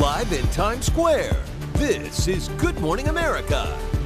Live in Times Square, this is Good Morning America.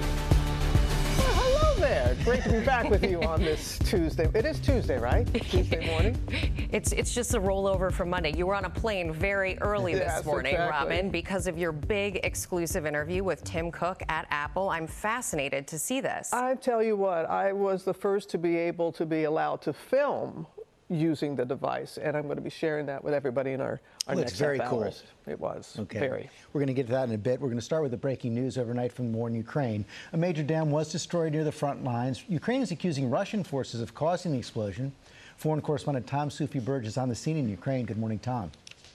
Hello there. Great to be back with you on this Tuesday. It is Tuesday, right? Tuesday morning. It's just a rollover from Monday. You were on a plane very early this morning, exactly. Robin, because of your big exclusive interview with Tim Cook at Apple. I'm fascinated to see this. I tell you what, I was the first to be able to be allowed to film using the device, and I'm going to be sharing that with everybody in our next very half cool. hours. It was Okay. very. We're going to get to that in a bit. We're going to start with the breaking news overnight from the war in Ukraine. A major dam was destroyed near the front lines. Ukraine is accusing Russian forces of causing the explosion. Foreign correspondent Tom Soufi-Burge is on the scene in Ukraine. Good morning, Tom.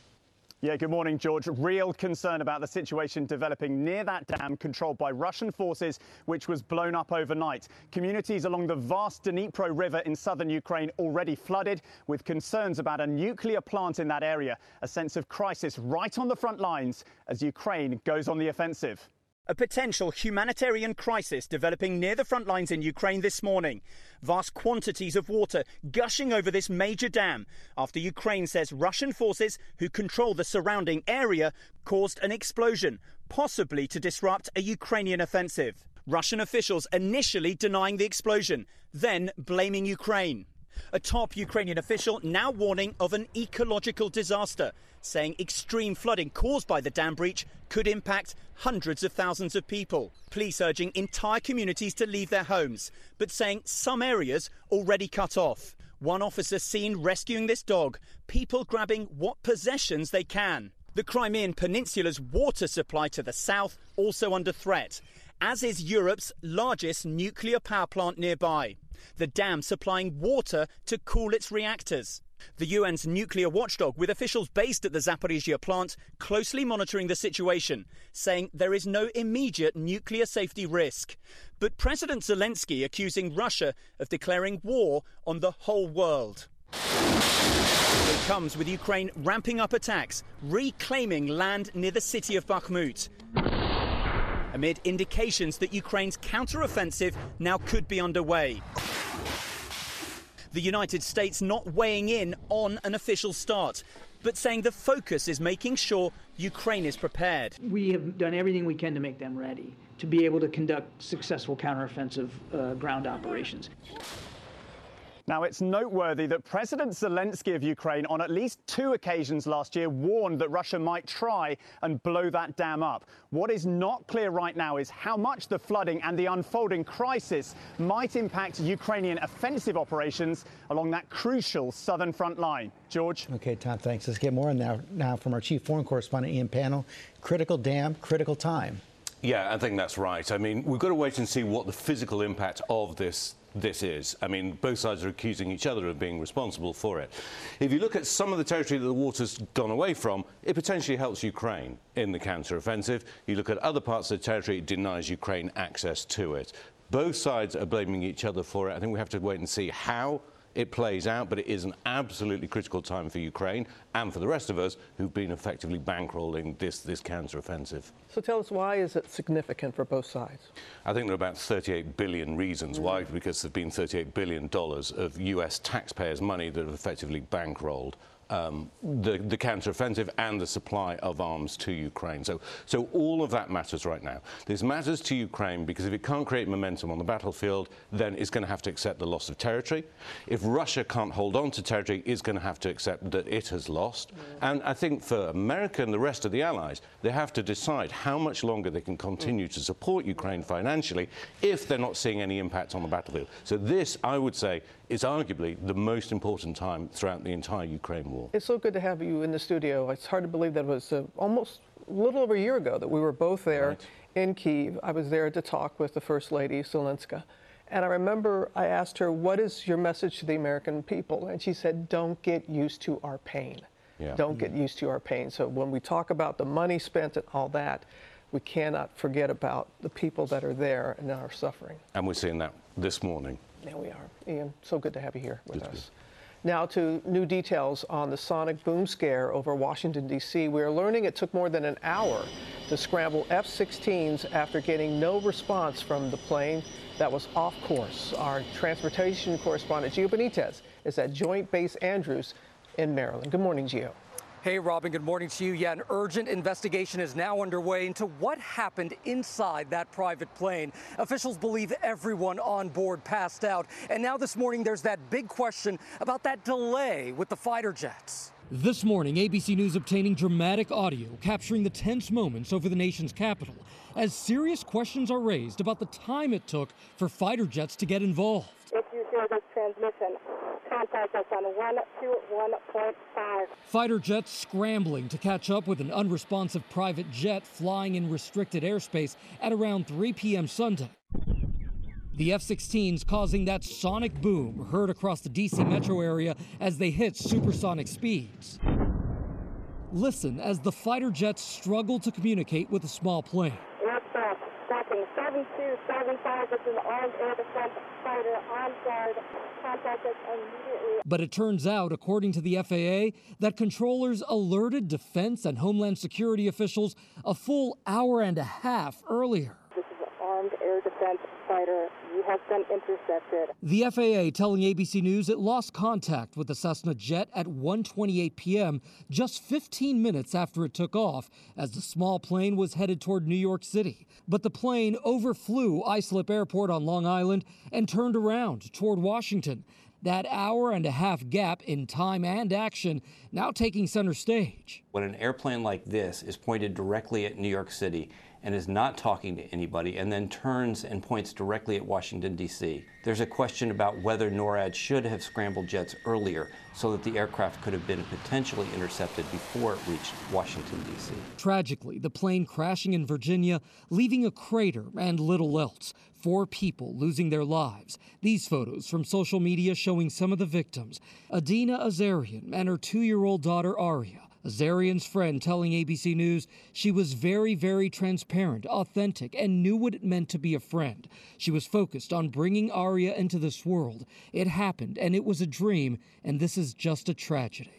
Yeah, good morning, George. Real concern about the situation developing near that dam controlled by Russian forces, which was blown up overnight. Communities along the vast Dnipro River in southern Ukraine already flooded, with concerns about a nuclear plant in that area. A sense of crisis right on the front lines as Ukraine goes on the offensive. A potential humanitarian crisis developing near the front lines in Ukraine this morning. Vast quantities of water gushing over this major dam after Ukraine says Russian forces who control the surrounding area caused an explosion, possibly to disrupt a Ukrainian offensive. Russian officials initially denying the explosion, then blaming Ukraine. A top Ukrainian official now warning of an ecological disaster, saying extreme flooding caused by the dam breach could impact hundreds of thousands of people. Police urging entire communities to leave their homes, but saying some areas already cut off. One officer seen rescuing this dog, people grabbing what possessions they can. The Crimean Peninsula's water supply to the south also under threat, as is Europe's largest nuclear power plant nearby. The dam supplying water to cool its reactors. The UN's nuclear watchdog, with officials based at the Zaporizhzhia plant, closely monitoring the situation, saying there is no immediate nuclear safety risk. But President Zelensky accusing Russia of declaring war on the whole world. It comes with Ukraine ramping up attacks, reclaiming land near the city of Bakhmut, amid indications that Ukraine's counter-offensive now could be underway. The United States not weighing in on an official start, but saying the focus is making sure Ukraine is prepared. We have done everything we can to make them ready to be able to conduct successful counteroffensive ground operations. Now, it's noteworthy that President Zelensky of Ukraine on at least 2 occasions last year warned that Russia might try and blow that dam up. What is not clear right now is how much the flooding and the unfolding crisis might impact Ukrainian offensive operations along that crucial southern front line. George? Okay, Tom, thanks. Let's get more now from our chief foreign correspondent, Ian Pannell. Critical dam, critical time. Yeah, I think that's right. I mean, we've got to wait and see what the physical impact of this is. I mean, both sides are accusing each other of being responsible for it. If you look at some of the territory that the water's gone away from, it potentially helps Ukraine in the counter-offensive. You look at other parts of the territory, it denies Ukraine access to it. Both sides are blaming each other for it. I think we have to wait and see how it plays out, but it is an absolutely critical time for Ukraine and for the rest of us who've been effectively bankrolling this counter-offensive. So tell us, why is it significant for both sides? I think there are about 38 billion reasons why, because there's been $38 billion of US taxpayers' money that have effectively bankrolled the counter-offensive and the supply of arms to Ukraine. So all of that matters right now. This matters to Ukraine because if it can't create momentum on the battlefield, then it's going to have to accept the loss of territory. If Russia can't hold on to territory, it's going to have to accept that it has lost. And I think for America and the rest of the allies, they have to decide how much longer they can continue to support Ukraine financially if they're not seeing any impact on the battlefield. So this, I would say, is arguably the most important time throughout the entire Ukraine war. It's so good to have you in the studio. It's hard to believe that it was almost a little over a year ago that we were both there in Kyiv. I was there to talk with the First Lady, Zelenska. And I remember I asked her, what is your message to the American people? And she said, don't get used to our pain. Yeah. Don't get used to our pain. So when we talk about the money spent and all that, we cannot forget about the people that are there and are suffering. And we're seeing that this morning. There we are. Ian, so good to have you here with us. Now to new details on the sonic boom scare over Washington, D.C. We are learning it took more than an hour to scramble F-16s after getting no response from the plane that was off course. Our transportation correspondent, Gio Benitez, is at Joint Base Andrews in Maryland. Good morning, Gio. Hey, Robin, good morning to you. Yeah, an urgent investigation is now underway into what happened inside that private plane. Officials believe everyone on board passed out. And now this morning, there's that big question about that delay with the fighter jets. This morning, ABC News obtaining dramatic audio capturing the tense moments over the nation's capital as serious questions are raised about the time it took for fighter jets to get involved. If you hear this transmission, contact us on 121.5. Fighter jets scrambling to catch up with an unresponsive private jet flying in restricted airspace at around 3 p.m. Sunday. The F-16s causing that sonic boom heard across the D.C. metro area as they hit supersonic speeds. Listen as the fighter jets struggle to communicate with a small plane. Aircraft tracking 7275. This is an armed air defense fighter on guard. Contact us immediately. But it turns out, according to the FAA, that controllers alerted defense and Homeland Security officials a full hour and a half earlier. This is an armed air defense fighter. You have been intercepted. The FAA telling ABC News it lost contact with the Cessna jet at 1:28 p.m., just 15 minutes after it took off, as the small plane was headed toward New York City. But the plane overflew Islip Airport on Long Island and turned around toward Washington. That hour and a half gap in time and action now taking center stage. When an airplane like this is pointed directly at New York City and is not talking to anybody and then turns and points directly at Washington, D.C., there's a question about whether NORAD should have scrambled jets earlier so that the aircraft could have been potentially intercepted before it reached Washington, D.C. Tragically, the plane crashing in Virginia, leaving a crater and little else. 4 people losing their lives. These photos from social media showing some of the victims. Adina Azarian and her 2-year-old daughter Aria. Azarian's friend telling ABC News she was very, very transparent, authentic, and knew what it meant to be a friend. She was focused on bringing Aria into this world. It happened, and it was a dream, and this is just a tragedy.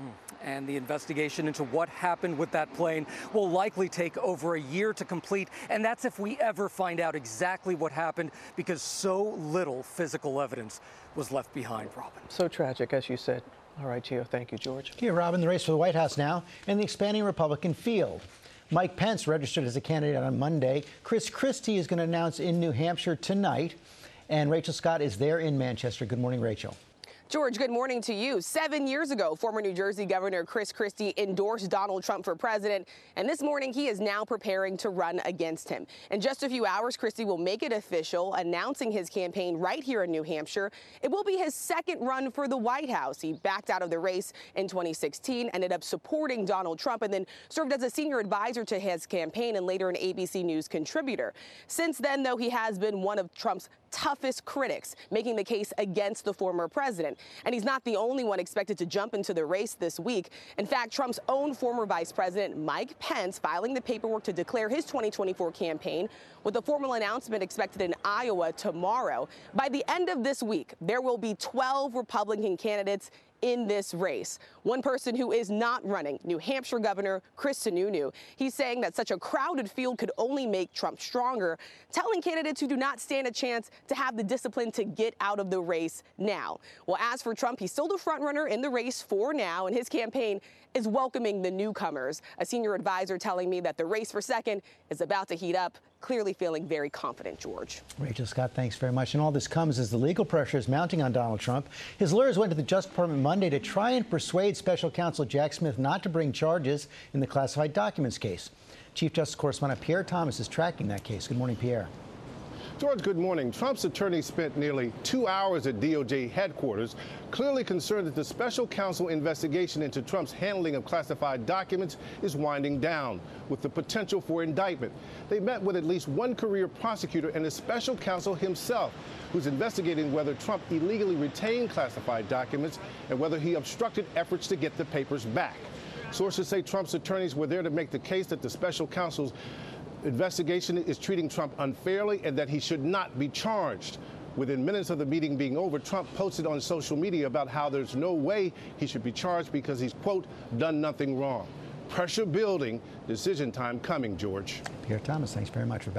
And the investigation into what happened with that plane will likely take over a year to complete. And that's if we ever find out exactly what happened, because so little physical evidence was left behind, Robin. So tragic, as you said. All right, Gio. Thank you, George. Here, Robin, the race for the White House now and the expanding Republican field. Mike Pence registered as a candidate on Monday. Chris Christie is going to announce in New Hampshire tonight. And Rachel Scott is there in Manchester. Good morning, Rachel. George, good morning to you. 7 years ago, former New Jersey Governor Chris Christie endorsed Donald Trump for president, and this morning he is now preparing to run against him. In just a few hours, Christie will make it official, announcing his campaign right here in New Hampshire. It will be his second run for the White House. He backed out of the race in 2016, ended up supporting Donald Trump, and then served as a senior advisor to his campaign and later an ABC News contributor. Since then, though, he has been one of Trump's toughest critics, making the case against the former president. And he's not the only one expected to jump into the race this week. In fact, Trump's own former vice president, Mike Pence, filing the paperwork to declare his 2024 campaign, with a formal announcement expected in Iowa tomorrow. By the end of this week, there will be 12 Republican candidates in this race. One person who is not running, New Hampshire Governor Chris Sununu. He's saying that such a crowded field could only make Trump stronger, telling candidates who do not stand a chance to have the discipline to get out of the race now. Well, as for Trump, he's still the front runner in the race for now, and his campaign is welcoming the newcomers. A senior advisor telling me that the race for second is about to heat up, clearly feeling very confident, George. Rachel Scott, thanks very much. And all this comes as the legal pressure is mounting on Donald Trump. His lawyers went to the Justice Department Monday to try and persuade Special Counsel Jack Smith not to bring charges in the classified documents case. Chief Justice correspondent Pierre Thomas is tracking that case. Good morning, Pierre. George, good morning. Trump's attorney spent nearly 2 hours at DOJ headquarters, clearly concerned that the special counsel investigation into Trump's handling of classified documents is winding down, with the potential for indictment. They met with at least one career prosecutor and the special counsel himself, who's investigating whether Trump illegally retained classified documents and whether he obstructed efforts to get the papers back. Sources say Trump's attorneys were there to make the case that the special counsel's investigation is treating Trump unfairly and that he should not be charged. Within minutes of the meeting being over, Trump posted on social media about how there's no way he should be charged because he's, quote, done nothing wrong. Pressure building, decision time coming, George. Pierre Thomas, thanks very much. Rebecca?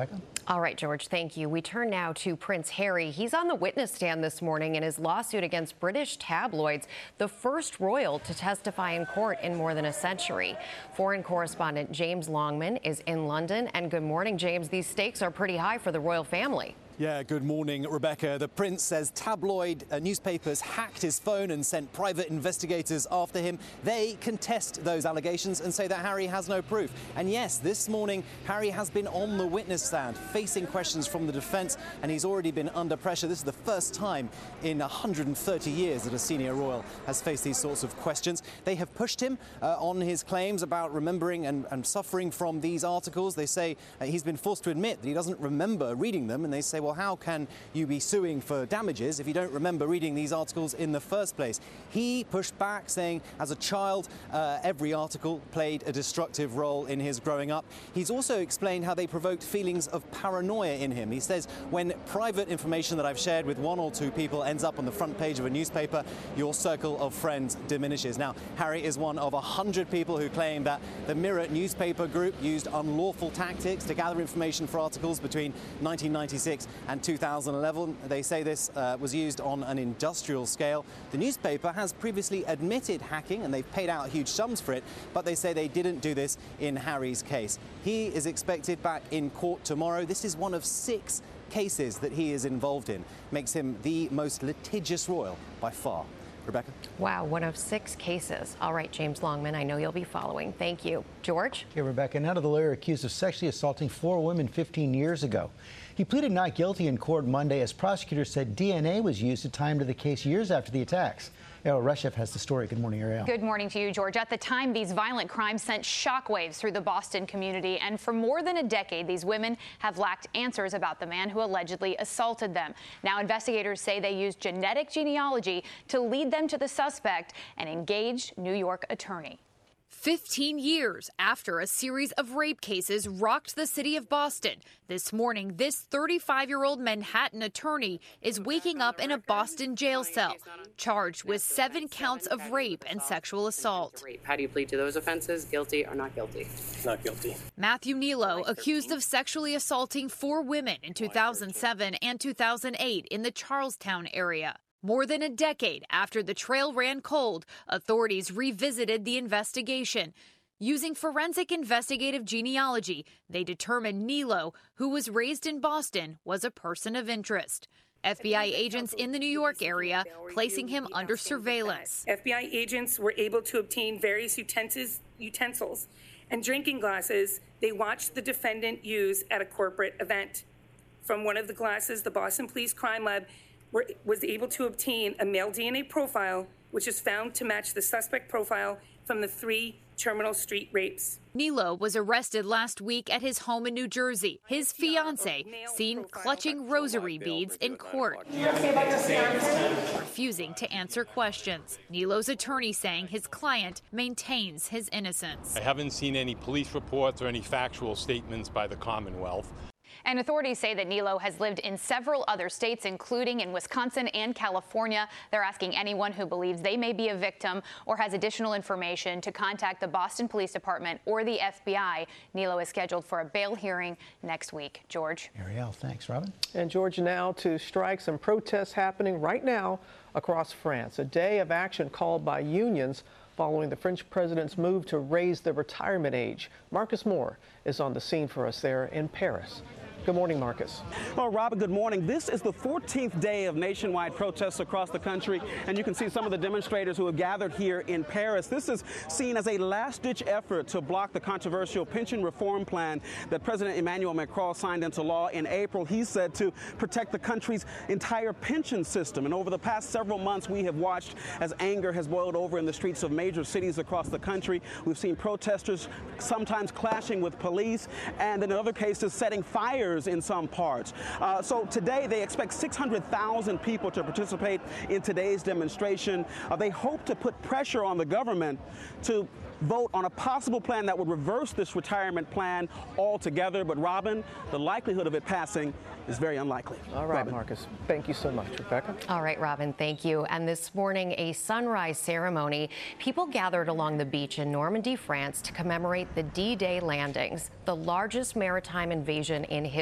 All right, George, thank you. We turn now to Prince Harry. He's on the witness stand this morning in his lawsuit against British tabloids, the first royal to testify in court in more than a century. Foreign correspondent James Longman is in London. And good morning, James. These stakes are pretty high for the royal family. Yeah, good morning, Rebecca. The prince says tabloid newspapers hacked his phone and sent private investigators after him. They contest those allegations and say that Harry has no proof. And yes, this morning, Harry has been on the witness stand, facing questions from the defense, and he's already been under pressure. This is the first time in 130 years that a senior royal has faced these sorts of questions. They have pushed him on his claims about remembering and suffering from these articles. They say he's been forced to admit that he doesn't remember reading them, and they say, well, how can you be suing for damages if you don't remember reading these articles in the first place? He pushed back, saying as a child, every article played a destructive role in his growing up. He's also explained how they provoked feelings of paranoia in him. He says when private information that I've shared with one or two people ends up on the front page of a newspaper, your circle of friends diminishes. Now, Harry is one of 100 people who claim that the Mirror newspaper group used unlawful tactics to gather information for articles between 1996 and 2011. They say this was used on an industrial scale. The newspaper has previously admitted hacking and they've paid out huge sums for it, but they say they didn't do this in Harry's case. He is expected back in court tomorrow. This is one of 6 cases that he is involved in. Makes him the most litigious royal by far. Rebecca? Wow, one of 6 cases. All right, James Longman, I know you'll be following. Thank you. George? Okay, Rebecca, now to the lawyer accused of sexually assaulting 4 women 15 years ago. He pleaded not guilty in court Monday as prosecutors said DNA was used to tie him to the case years after the attacks. Ariel Reshef has the story. Good morning, Ariel. Good morning to you, George. At the time, these violent crimes sent shockwaves through the Boston community, and for more than a decade, these women have lacked answers about the man who allegedly assaulted them. Now, investigators say they used genetic genealogy to lead them to the suspect, an engaged New York attorney. 15 years after a series of rape cases rocked the city of Boston, this morning, this 35-year-old Manhattan attorney is waking up in a Boston jail cell, charged with 7 counts of rape and sexual assault. How do you plead to those offenses? Guilty or not guilty? Not guilty. Matthew Nilo, accused of sexually assaulting 4 women in 2007 and 2008 in the Charlestown area. More than a decade after the trail ran cold, authorities revisited the investigation. Using forensic investigative genealogy, they determined Nilo, who was raised in Boston, was a person of interest. FBI agents in the New York area placing him under surveillance. FBI agents were able to obtain various utensils and drinking glasses they watched the defendant use at a corporate event. From one of the glasses, the Boston Police Crime Lab was able to obtain a male DNA profile, which is found to match the suspect profile from the 3 Terminal Street rapes. Nilo was arrested last week at his home in New Jersey. His fiancée seen clutching rosary beads in court, refusing to answer questions. Nilo's attorney saying his client maintains his innocence. I haven't seen any police reports or any factual statements by the Commonwealth. And authorities say that Nilo has lived in several other states, including in Wisconsin and California. They're asking anyone who believes they may be a victim or has additional information to contact the Boston Police Department or the FBI. Nilo is scheduled for a bail hearing next week. George? Ariel, thanks. Robin? And George, now to strikes and protests happening right now across France. A day of action called by unions following the French president's move to raise the retirement age. Marcus Moore is on the scene for us there in Paris. Good morning, Marcus. Well, Robin, good morning. This is the 14th day of nationwide protests across the country, and you can see some of the demonstrators who have gathered here in Paris. This is seen as a last-ditch effort to block the controversial pension reform plan that President Emmanuel Macron signed into law in April. He said to protect the country's entire pension system. And over the past several months, we have watched as anger has boiled over in the streets of major cities across the country. We've seen protesters sometimes clashing with police, and in other cases setting fires in some parts. So today they expect 600,000 people to participate in today's demonstration. They hope to put pressure on the government to vote on a possible plan that would reverse this retirement plan altogether. But Robin, the likelihood of it passing is very unlikely. All right, Robin. Marcus. Thank you so much. Rebecca? All right, Robin, thank you. And this morning, a sunrise ceremony. People gathered along the beach in Normandy, France to commemorate the D-Day landings, the largest maritime invasion in history.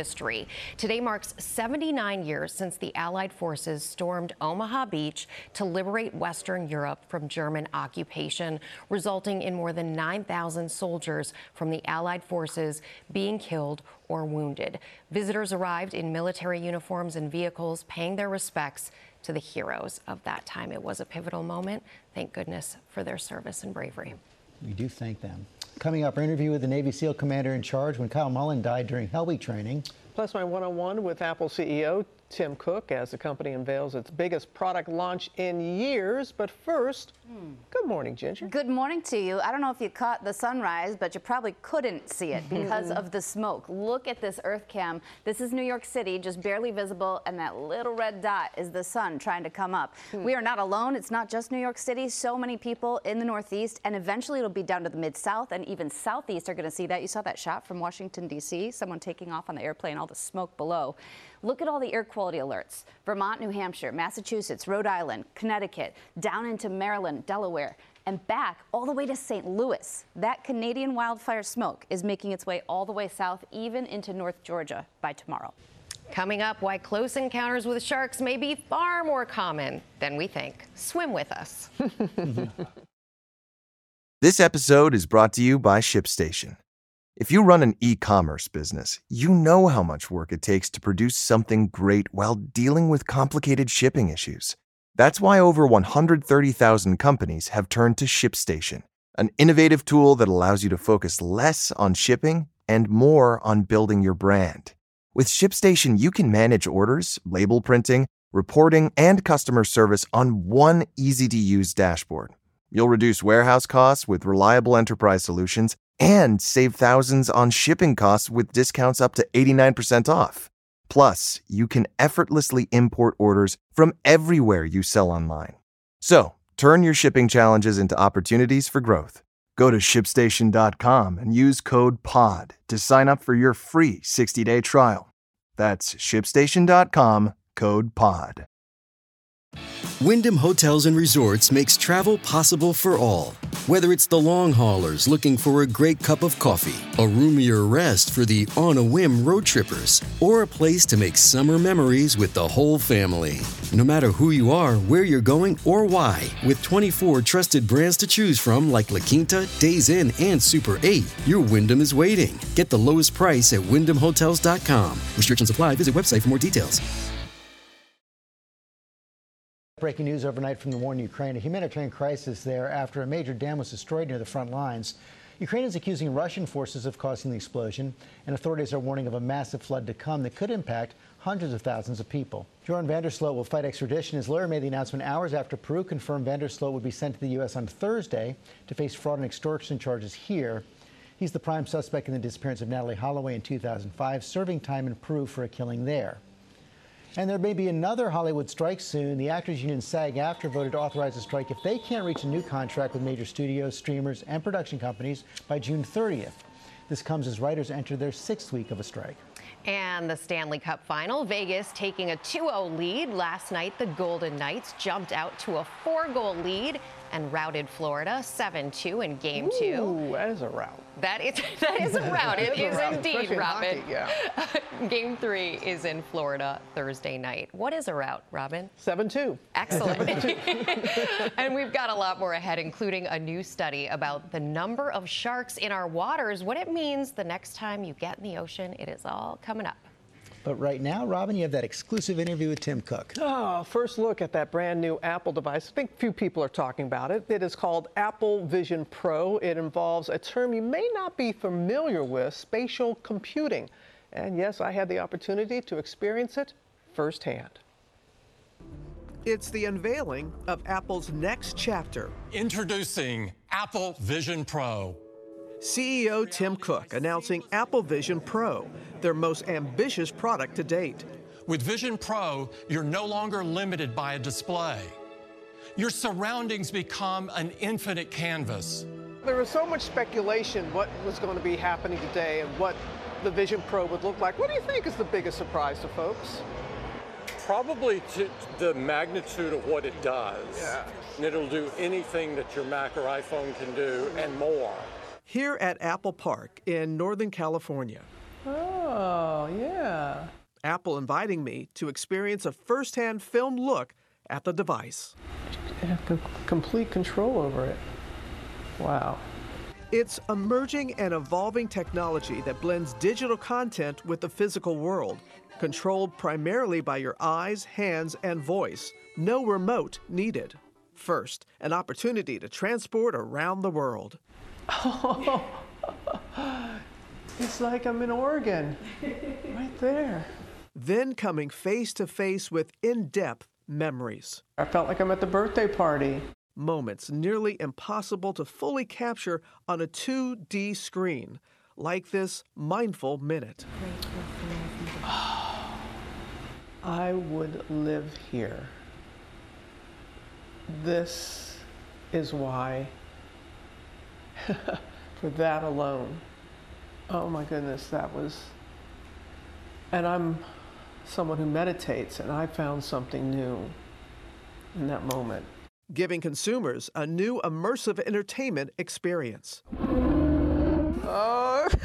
history. Today marks 79 years since the Allied forces stormed Omaha Beach to liberate Western Europe from German occupation, resulting in more than 9,000 soldiers from the Allied forces being killed or wounded. Visitors arrived in military uniforms and vehicles, paying their respects to the heroes of that time. It was a pivotal moment. Thank goodness for their service and bravery. We do thank them. Coming up, our interview with the Navy SEAL commander in charge when Kyle Mullen died during Hell Week training. Plus my one-on-one with Apple CEO Tim Cook as the company unveils its biggest product launch in years. But first, good morning, Ginger. Good morning to you. I don't know if you caught the sunrise, but you probably couldn't see it because of the smoke. Look at this Earth cam. This is New York City, just barely visible, and that little red dot is the sun trying to come up. We are not alone. It's not just New York City. So many people in the Northeast, and eventually it'll be down to the Mid-South, and even Southeast are going to see that. You saw that shot from Washington, D.C., someone taking off on the airplane, all the smoke below. Look at all the air quality alerts. Vermont, New Hampshire, Massachusetts, Rhode Island, Connecticut, down into Maryland, Delaware, and back all the way to St. Louis. That Canadian wildfire smoke is making its way all the way south, even into North Georgia by tomorrow. Coming up, why close encounters with sharks may be far more common than we think. Swim with us. This episode is brought to you by ShipStation. If you run an e-commerce business, you know how much work it takes to produce something great while dealing with complicated shipping issues. That's why over 130,000 companies have turned to ShipStation, an innovative tool that allows you to focus less on shipping and more on building your brand. With ShipStation, you can manage orders, label printing, reporting, and customer service on one easy-to-use dashboard. You'll reduce warehouse costs with reliable enterprise solutions and save thousands on shipping costs with discounts up to 89% off. Plus, you can effortlessly import orders from everywhere you sell online. So, turn your shipping challenges into opportunities for growth. Go to ShipStation.com and use code POD to sign up for your free 60-day trial. That's ShipStation.com, code POD. Wyndham Hotels and Resorts makes travel possible for all. Whether it's the long haulers looking for a great cup of coffee, a roomier rest for the on-a-whim road trippers, or a place to make summer memories with the whole family. No matter who you are, where you're going, or why, with 24 trusted brands to choose from like La Quinta, Days Inn, and Super 8, your Wyndham is waiting. Get the lowest price at WyndhamHotels.com. Restrictions apply. Visit website for more details. Breaking news overnight from the war in Ukraine. A humanitarian crisis there after a major dam was destroyed near the front lines. Ukraine is accusing Russian forces of causing the explosion, and authorities are warning of a massive flood to come that could impact hundreds of thousands of people. Joran van der Sloot will fight extradition. His lawyer made the announcement hours after Peru confirmed van der Sloot would be sent to the U.S. on Thursday to face fraud and extortion charges here. He's the prime suspect in the disappearance of Natalie Holloway in 2005, serving time in Peru for a killing there. And there may be another Hollywood strike soon. The Actors Union SAG-AFTRA voted to authorize a strike if they can't reach a new contract with major studios, streamers, and production companies by June 30th. This comes as writers enter their 6th week of a strike. And the Stanley Cup final, Vegas taking a 2-0 lead. Last night, the Golden Knights jumped out to a 4-goal lead and routed Florida 7-2 in Game 2. Ooh, that is a rout. That is a rout. It is indeed, Robin. Hockey, yeah. Game 3 is in Florida Thursday night. What is a rout, Robin? 7-2. Excellent. And we've got a lot more ahead, including a new study about the number of sharks in our waters, what it means the next time you get in the ocean. It is all coming up. But right now, Robin, you have that exclusive interview with Tim Cook. Oh, first look at that brand new Apple device. I think few people are talking about it. It is called Apple Vision Pro. It involves a term you may not be familiar with, spatial computing. And yes, I had the opportunity to experience it firsthand. It's the unveiling of Apple's next chapter. Introducing Apple Vision Pro. CEO Tim Cook announcing Apple Vision Pro, their most ambitious product to date. With Vision Pro, you're no longer limited by a display. Your surroundings become an infinite canvas. There was so much speculation what was going to be happening today and what the Vision Pro would look like. What do you think is the biggest surprise to folks? Probably the magnitude of what it does. Yeah. It'll do anything that your Mac or iPhone can do and more. Here at Apple Park in Northern California. Oh, yeah. Apple inviting me to experience a first-hand film look at the device. You have complete control over it. Wow. It's emerging and evolving technology that blends digital content with the physical world, controlled primarily by your eyes, hands, and voice. No remote needed. First, an opportunity to transport around the world. Oh, it's like I'm in Oregon, right there. Then coming face to face with in-depth memories. I felt like I'm at the birthday party. Moments nearly impossible to fully capture on a 2D screen, like this mindful minute. I would live here. This is why, for that alone. Oh my goodness, that was, and I'm someone who meditates, and I found something new in that moment. Giving consumers a new immersive entertainment experience. Oh.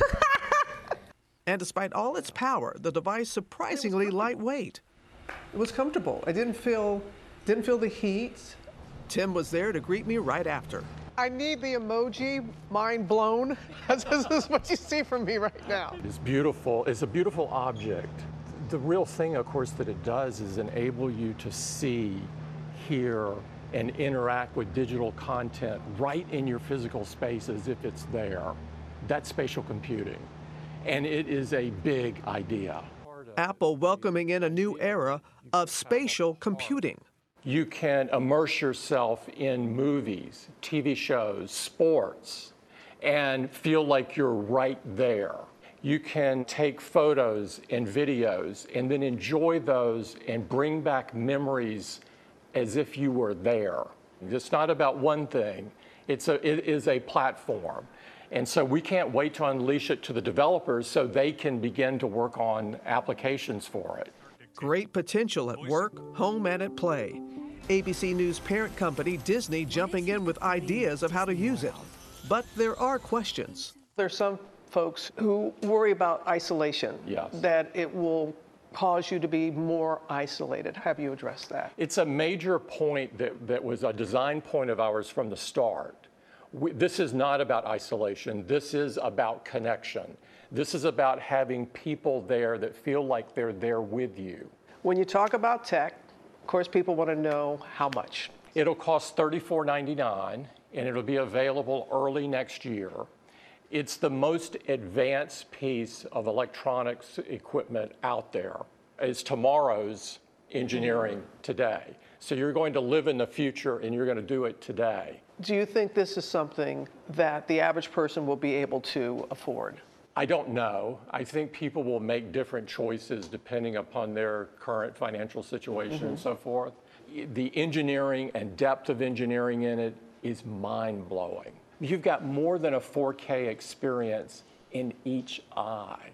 And despite all its power, the device surprisingly lightweight. It was comfortable. I didn't feel the heat. Tim was there to greet me right after. I need the emoji, mind blown. This is what you see from me right now. It's beautiful. It's a beautiful object. The real thing, of course, that it does is enable you to see, hear, and interact with digital content right in your physical space as if it's there. That's spatial computing. And it is a big idea. Apple welcoming in a new era of spatial computing. You can immerse yourself in movies, TV shows, sports, and feel like you're right there. You can take photos and videos and then enjoy those and bring back memories as if you were there. It's not about one thing. It is a platform. And so we can't wait to unleash it to the developers so they can begin to work on applications for it. Great potential at work, home, and at play. ABC News parent company Disney jumping in with ideas of how to use it. But there are questions. There's some folks who worry about isolation. Yes. That it will cause you to be more isolated. Have you addressed that? It's a major point that was a design point of ours from the start. This is not about isolation. This is about connection. This is about having people there that feel like they're there with you. When you talk about tech, of course, people want to know how much. It'll cost $34.99, and it'll be available early next year. It's the most advanced piece of electronics equipment out there. It's tomorrow's engineering today. So you're going to live in the future, and you're going to do it today. Do you think this is something that the average person will be able to afford? I don't know. I think people will make different choices depending upon their current financial situation and so forth. The engineering and depth of engineering in it is mind-blowing. You've got more than a 4K experience in each eye.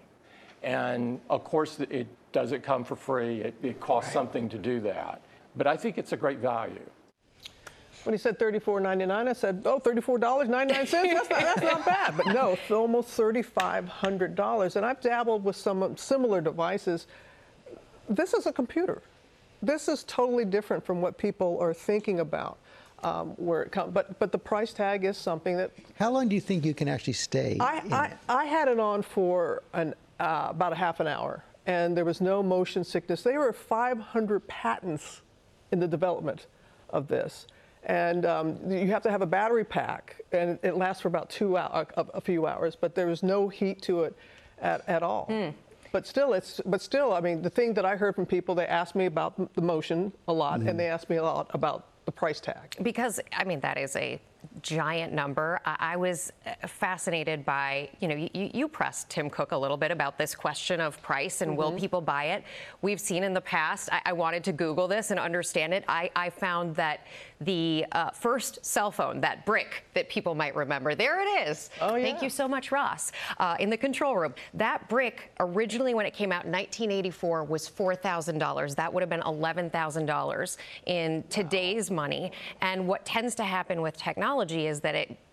And of course, it doesn't come for free. It costs something to do that. But I think it's a great value. When he said $34.99, I said, oh, $34.99? That's not bad. But no, it's almost $3,500. And I've dabbled with some similar devices. This is a computer. This is totally different from what people are thinking about. Where it comes, but the price tag is something that. How long do you think you can actually stay? I had it on for about a half an hour, and there was no motion sickness. There were 500 patents in the development of this, and you have to have a battery pack, and it lasts for about a few hours. But there was no heat to it at all. But still, I mean, the thing that I heard from people, they asked me about the motion a lot, and they asked me a lot about the price tag. Because, I mean, that is a giant number. I was fascinated by, you pressed Tim Cook a little bit about this question of price and will people buy it? We've seen in the past, I wanted to Google this and understand it. I found that the first cell phone, that brick that people might remember, there it is. Oh, yeah. Thank you so much, Ross. In the control room. That brick, originally when it came out in 1984, was $4,000. That would have been $11,000 in today's money. And what tends to happen with technology is that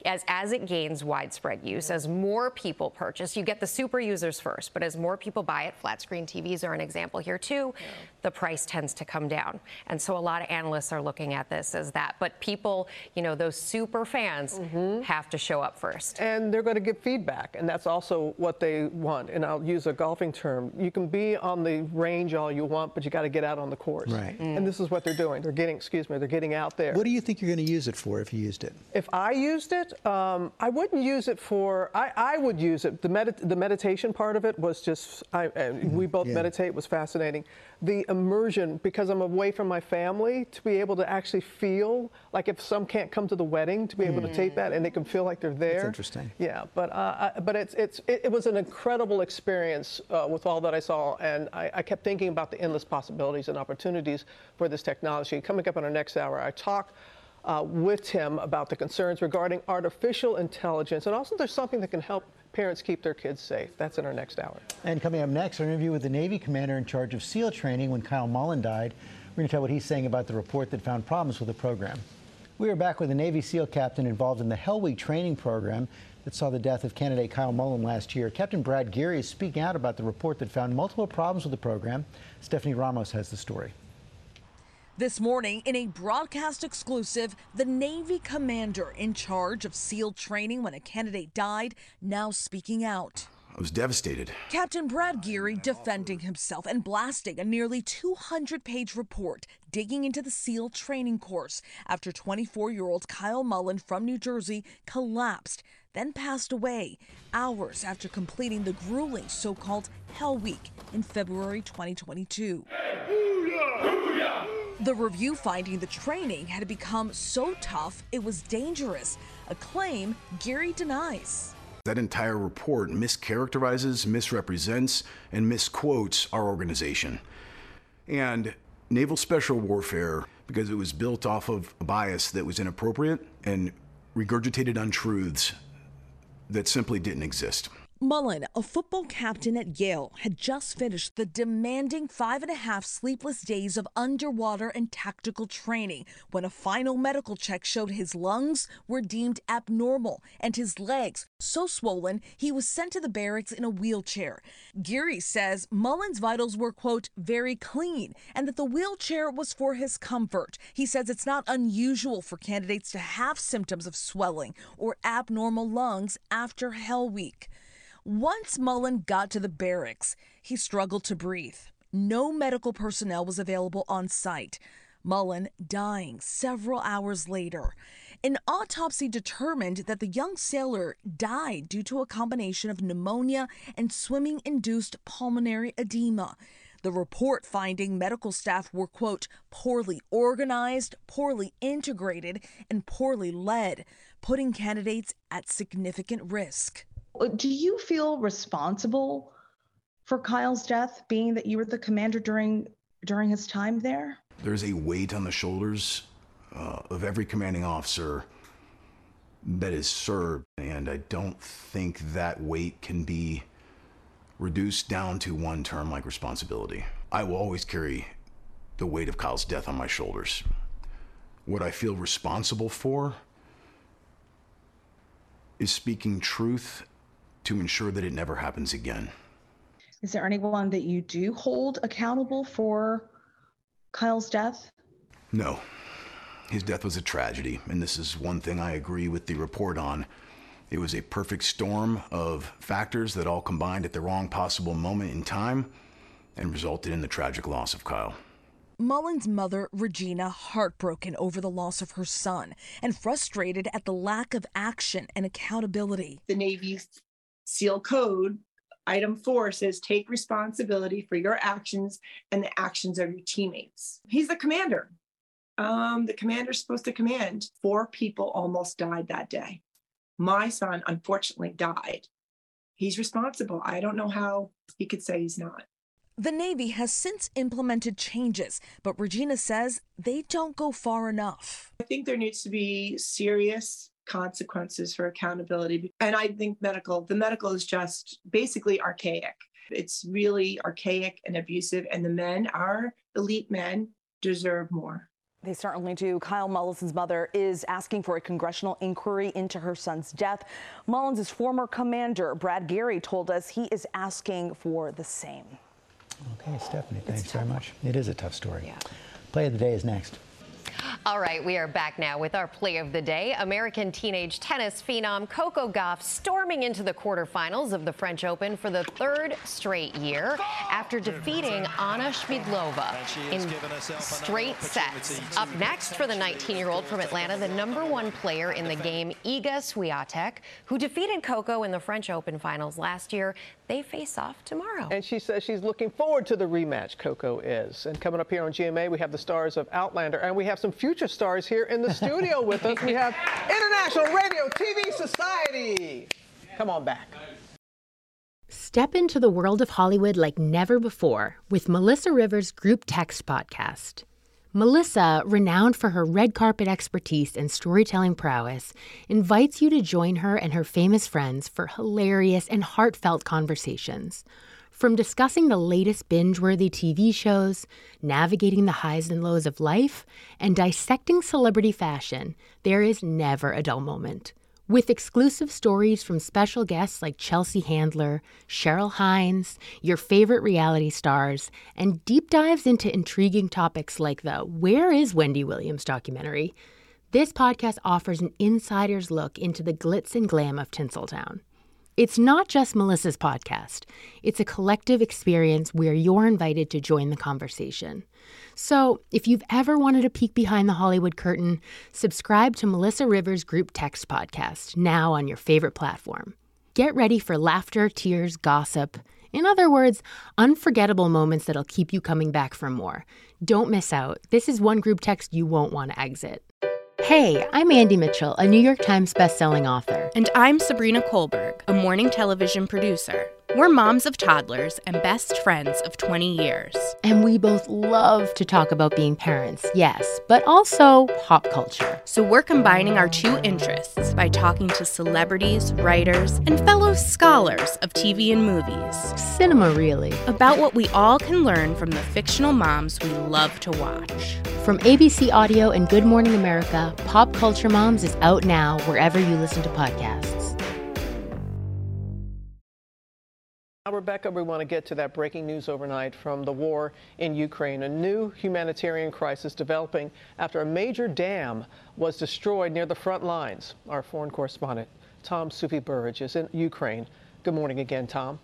as it gains widespread use, as more people purchase, you get the super users first, but as more people buy it, flat screen TVs are an example here too, the price tends to come down. And so a lot of analysts are looking at this as that. But people, those super fans have to show up first. And they're going to give feedback, and that's also what they want. And I'll use a golfing term. You can be on the range all you want, but you got to get out on the course. Right. And this is what they're doing. They're getting out there. What do you think you're going to use it for if you used it? If I used it, I wouldn't use it for, I would use it. The meditation part of it was just, we both meditate, was fascinating. The immersion, because I'm away from my family, to be able to actually feel, like if some can't come to the wedding, to be able to take that and they can feel like they're there. That's interesting. Yeah, but it was an incredible experience with all that I saw, and I kept thinking about the endless possibilities and opportunities for this technology. Coming up in our next hour, I talk with Tim about the concerns regarding artificial intelligence, and also there's something that can help parents keep their kids safe. That's in our next hour. And coming up next, our interview with the Navy commander in charge of SEAL training when Kyle Mullen died. We're going to tell what he's saying about the report that found problems with the program. We are back with the Navy SEAL captain involved in the Hell Week training program that saw the death of candidate Kyle Mullen last year. Captain Brad Geary is speaking out about the report that found multiple problems with the program. Stephanie Ramos has the story. This morning, in a broadcast exclusive, the Navy commander in charge of SEAL training when a candidate died, now speaking out. I was devastated. Captain Brad Geary defending himself and blasting a nearly 200-page report digging into the SEAL training course after 24-year-old Kyle Mullen from New Jersey collapsed, then passed away hours after completing the grueling so-called Hell Week in February 2022. The review finding the training had become so tough it was dangerous, a claim Geary denies. That entire report mischaracterizes, misrepresents, and misquotes our organization. And naval special warfare, because it was built off of a bias that was inappropriate and regurgitated untruths that simply didn't exist. Mullen, a football captain at Yale, had just finished the demanding 5.5 sleepless days of underwater and tactical training when a final medical check showed his lungs were deemed abnormal and his legs so swollen he was sent to the barracks in a wheelchair. Geary says Mullen's vitals were, quote, very clean and that the wheelchair was for his comfort. He says it's not unusual for candidates to have symptoms of swelling or abnormal lungs after Hell Week. Once Mullen got to the barracks, he struggled to breathe. No medical personnel was available on site. Mullen dying several hours later. An autopsy determined that the young sailor died due to a combination of pneumonia and swimming-induced pulmonary edema. The report finding medical staff were, quote, poorly organized, poorly integrated, and poorly led, putting candidates at significant risk. Do you feel responsible for Kyle's death, being that you were the commander during his time there? There's a weight on the shoulders of every commanding officer that is served, and I don't think that weight can be reduced down to one term like responsibility. I will always carry the weight of Kyle's death on my shoulders. What I feel responsible for is speaking truth to ensure that it never happens again. Is there anyone that you do hold accountable for Kyle's death? No. His death was a tragedy, and this is one thing I agree with the report on. It was a perfect storm of factors that all combined at the wrong possible moment in time and resulted in the tragic loss of Kyle. Mullen's mother, Regina, heartbroken over the loss of her son and frustrated at the lack of action and accountability. The Navy's SEAL Code, Item 4 says, take responsibility for your actions and the actions of your teammates. He's the commander. The commander's supposed to command. 4 people almost died that day. My son, unfortunately, died. He's responsible. I don't know how he could say he's not. The Navy has since implemented changes, but Regina says they don't go far enough. I think there needs to be serious consequences for accountability. And I think the medical is just basically archaic. It's really archaic and abusive, and the men, our elite men, deserve more. They certainly do. Kyle Mullins' mother is asking for a congressional inquiry into her son's death. Mullins' former commander, Brad Gary, told us he is asking for the same. Okay, Stephanie, thanks very much. It is a tough story. Yeah. Play of the day is next. All right, we are back now with our play of the day. American teenage tennis phenom Coco Gauff storming into the quarterfinals of the French Open for the third straight year after defeating Anna Schmidlova in straight sets. Up next for the 19-year-old from Atlanta, the #1 player in the game, Iga Swiatek, who defeated Coco in the French Open finals last year. They face off tomorrow. And she says she's looking forward to the rematch, Coco is. And coming up here on GMA, we have the stars of Outlander, and we have some future stars here in the studio with us. We have International Radio TV Society. Come on back. Step into the world of Hollywood like never before with Melissa Rivers' Group Text podcast. Melissa, renowned for her red carpet expertise and storytelling prowess, invites you to join her and her famous friends for hilarious and heartfelt conversations. From discussing the latest binge-worthy TV shows, navigating the highs and lows of life, and dissecting celebrity fashion, there is never a dull moment. With exclusive stories from special guests like Chelsea Handler, Cheryl Hines, your favorite reality stars, and deep dives into intriguing topics like the Where is Wendy Williams documentary, this podcast offers an insider's look into the glitz and glam of Tinseltown. It's not just Melissa's podcast. It's a collective experience where you're invited to join the conversation. So, if you've ever wanted a peek behind the Hollywood curtain, subscribe to Melissa Rivers' Group Text podcast, now on your favorite platform. Get ready for laughter, tears, gossip. In other words, unforgettable moments that'll keep you coming back for more. Don't miss out. This is one group text you won't want to exit. Hey, I'm Andy Mitchell, a New York Times bestselling author. And I'm Sabrina Kohlberg, a morning television producer. We're moms of toddlers and best friends of 20 years. And we both love to talk about being parents, yes, but also pop culture. So we're combining our two interests by talking to celebrities, writers, and fellow scholars of TV and movies. Cinema, really. About what we all can learn from the fictional moms we love to watch. From ABC Audio and Good Morning America, Pop Culture Moms is out now wherever you listen to podcasts. Now, Rebecca, we want to get to that breaking news overnight from the war in Ukraine. A new humanitarian crisis developing after a major dam was destroyed near the front lines. Our foreign correspondent, Tom Sufi-Burge, is in Ukraine. Good morning again, Tom.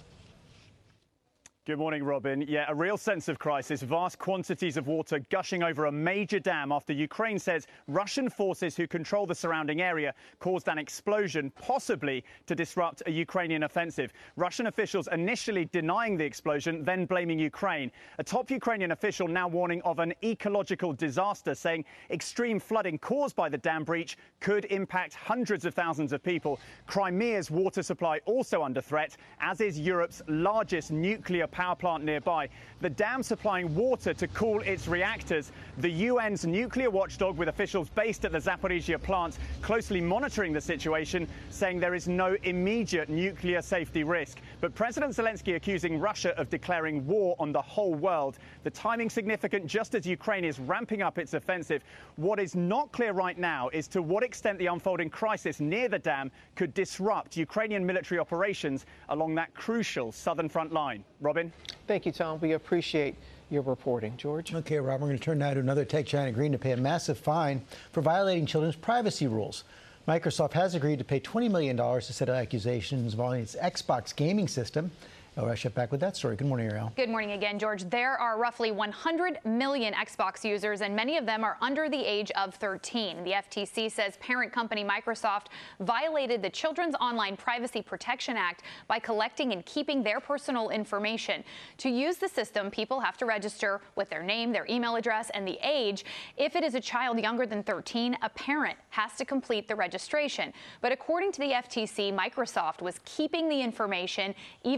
Good morning, Robin. Yeah, a real sense of crisis. Vast quantities of water gushing over a major dam after Ukraine says Russian forces who control the surrounding area caused an explosion, possibly to disrupt a Ukrainian offensive. Russian officials initially denying the explosion, then blaming Ukraine. A top Ukrainian official now warning of an ecological disaster, saying extreme flooding caused by the dam breach could impact hundreds of thousands of people. Crimea's water supply also under threat, as is Europe's largest nuclear power plant nearby. The dam supplying water to cool its reactors. The UN's nuclear watchdog, with officials based at the Zaporizhia plant closely monitoring the situation, saying there is no immediate nuclear safety risk. But President Zelensky accusing Russia of declaring war on the whole world. The timing significant just as Ukraine is ramping up its offensive. What is not clear right now is to what extent the unfolding crisis near the dam could disrupt Ukrainian military operations along that crucial southern front line. Robin? Thank you, Tom. We appreciate your reporting. George? Okay, Rob, we're going to turn now to another tech giant agreeing to pay a massive fine for violating children's privacy rules. Microsoft has agreed to pay $20 million to settle accusations involving its Xbox gaming system. El Reshef back with that story. Good morning, Ariel. Good morning again, George. There are roughly 100 million Xbox users, and many of them are under the age of 13. The FTC says parent company Microsoft violated the Children's Online Privacy Protection Act by collecting and keeping their personal information. To use the system, people have to register with their name, their email address, and the age. If it is a child younger than 13, a parent has to complete the registration. But according to the FTC, Microsoft was keeping the information even if parents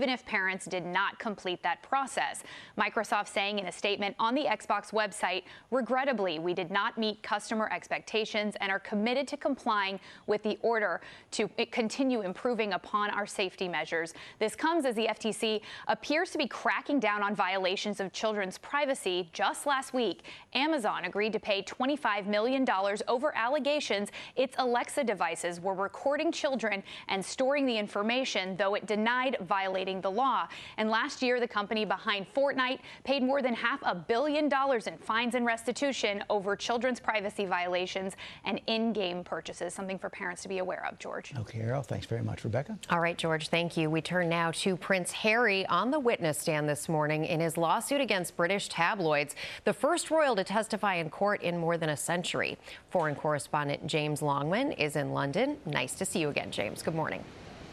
parents did not complete that process. Microsoft saying in a statement on the Xbox website, regrettably, we did not meet customer expectations and are committed to complying with the order to continue improving upon our safety measures. This comes as the FTC appears to be cracking down on violations of children's privacy. Just last week, Amazon agreed to pay $25 million over allegations its Alexa devices were recording children and storing the information, though it denied violating the law. And last year, the company behind Fortnite paid more than $500 million in fines and restitution over children's privacy violations and in-game purchases, something for parents to be aware of, George. Okay, Errol, thanks very much. Rebecca? All right, George, thank you. We turn now to Prince Harry on the witness stand this morning in his lawsuit against British tabloids, the first royal to testify in court in more than a century. Foreign correspondent James Longman is in London. Nice to see you again, James. Good morning.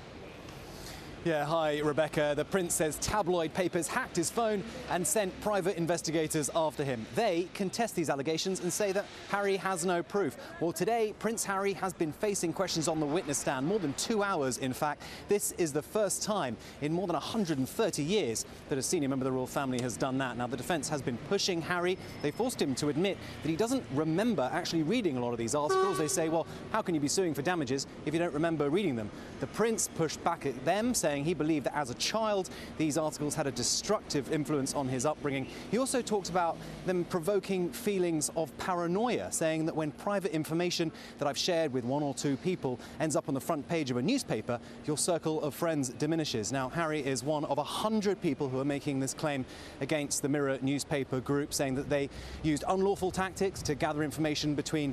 Yeah, hi, Rebecca. The prince says tabloid papers hacked his phone and sent private investigators after him. They contest these allegations and say that Harry has no proof. Well, today, Prince Harry has been facing questions on the witness stand, more than 2 hours, in fact. This is the first time in more than 130 years that a senior member of the royal family has done that. Now, the defense has been pushing Harry. They forced him to admit that he doesn't remember actually reading a lot of these articles. They say, well, how can you be suing for damages if you don't remember reading them? The prince pushed back at them, saying he believed that as a child, these articles had a destructive influence on his upbringing. He also talked about them provoking feelings of paranoia, saying that when private information that I've shared with 1 or 2 people ends up on the front page of a newspaper, your circle of friends diminishes. Now, Harry is one of 100 people who are making this claim against the Mirror newspaper group, saying that they used unlawful tactics to gather information between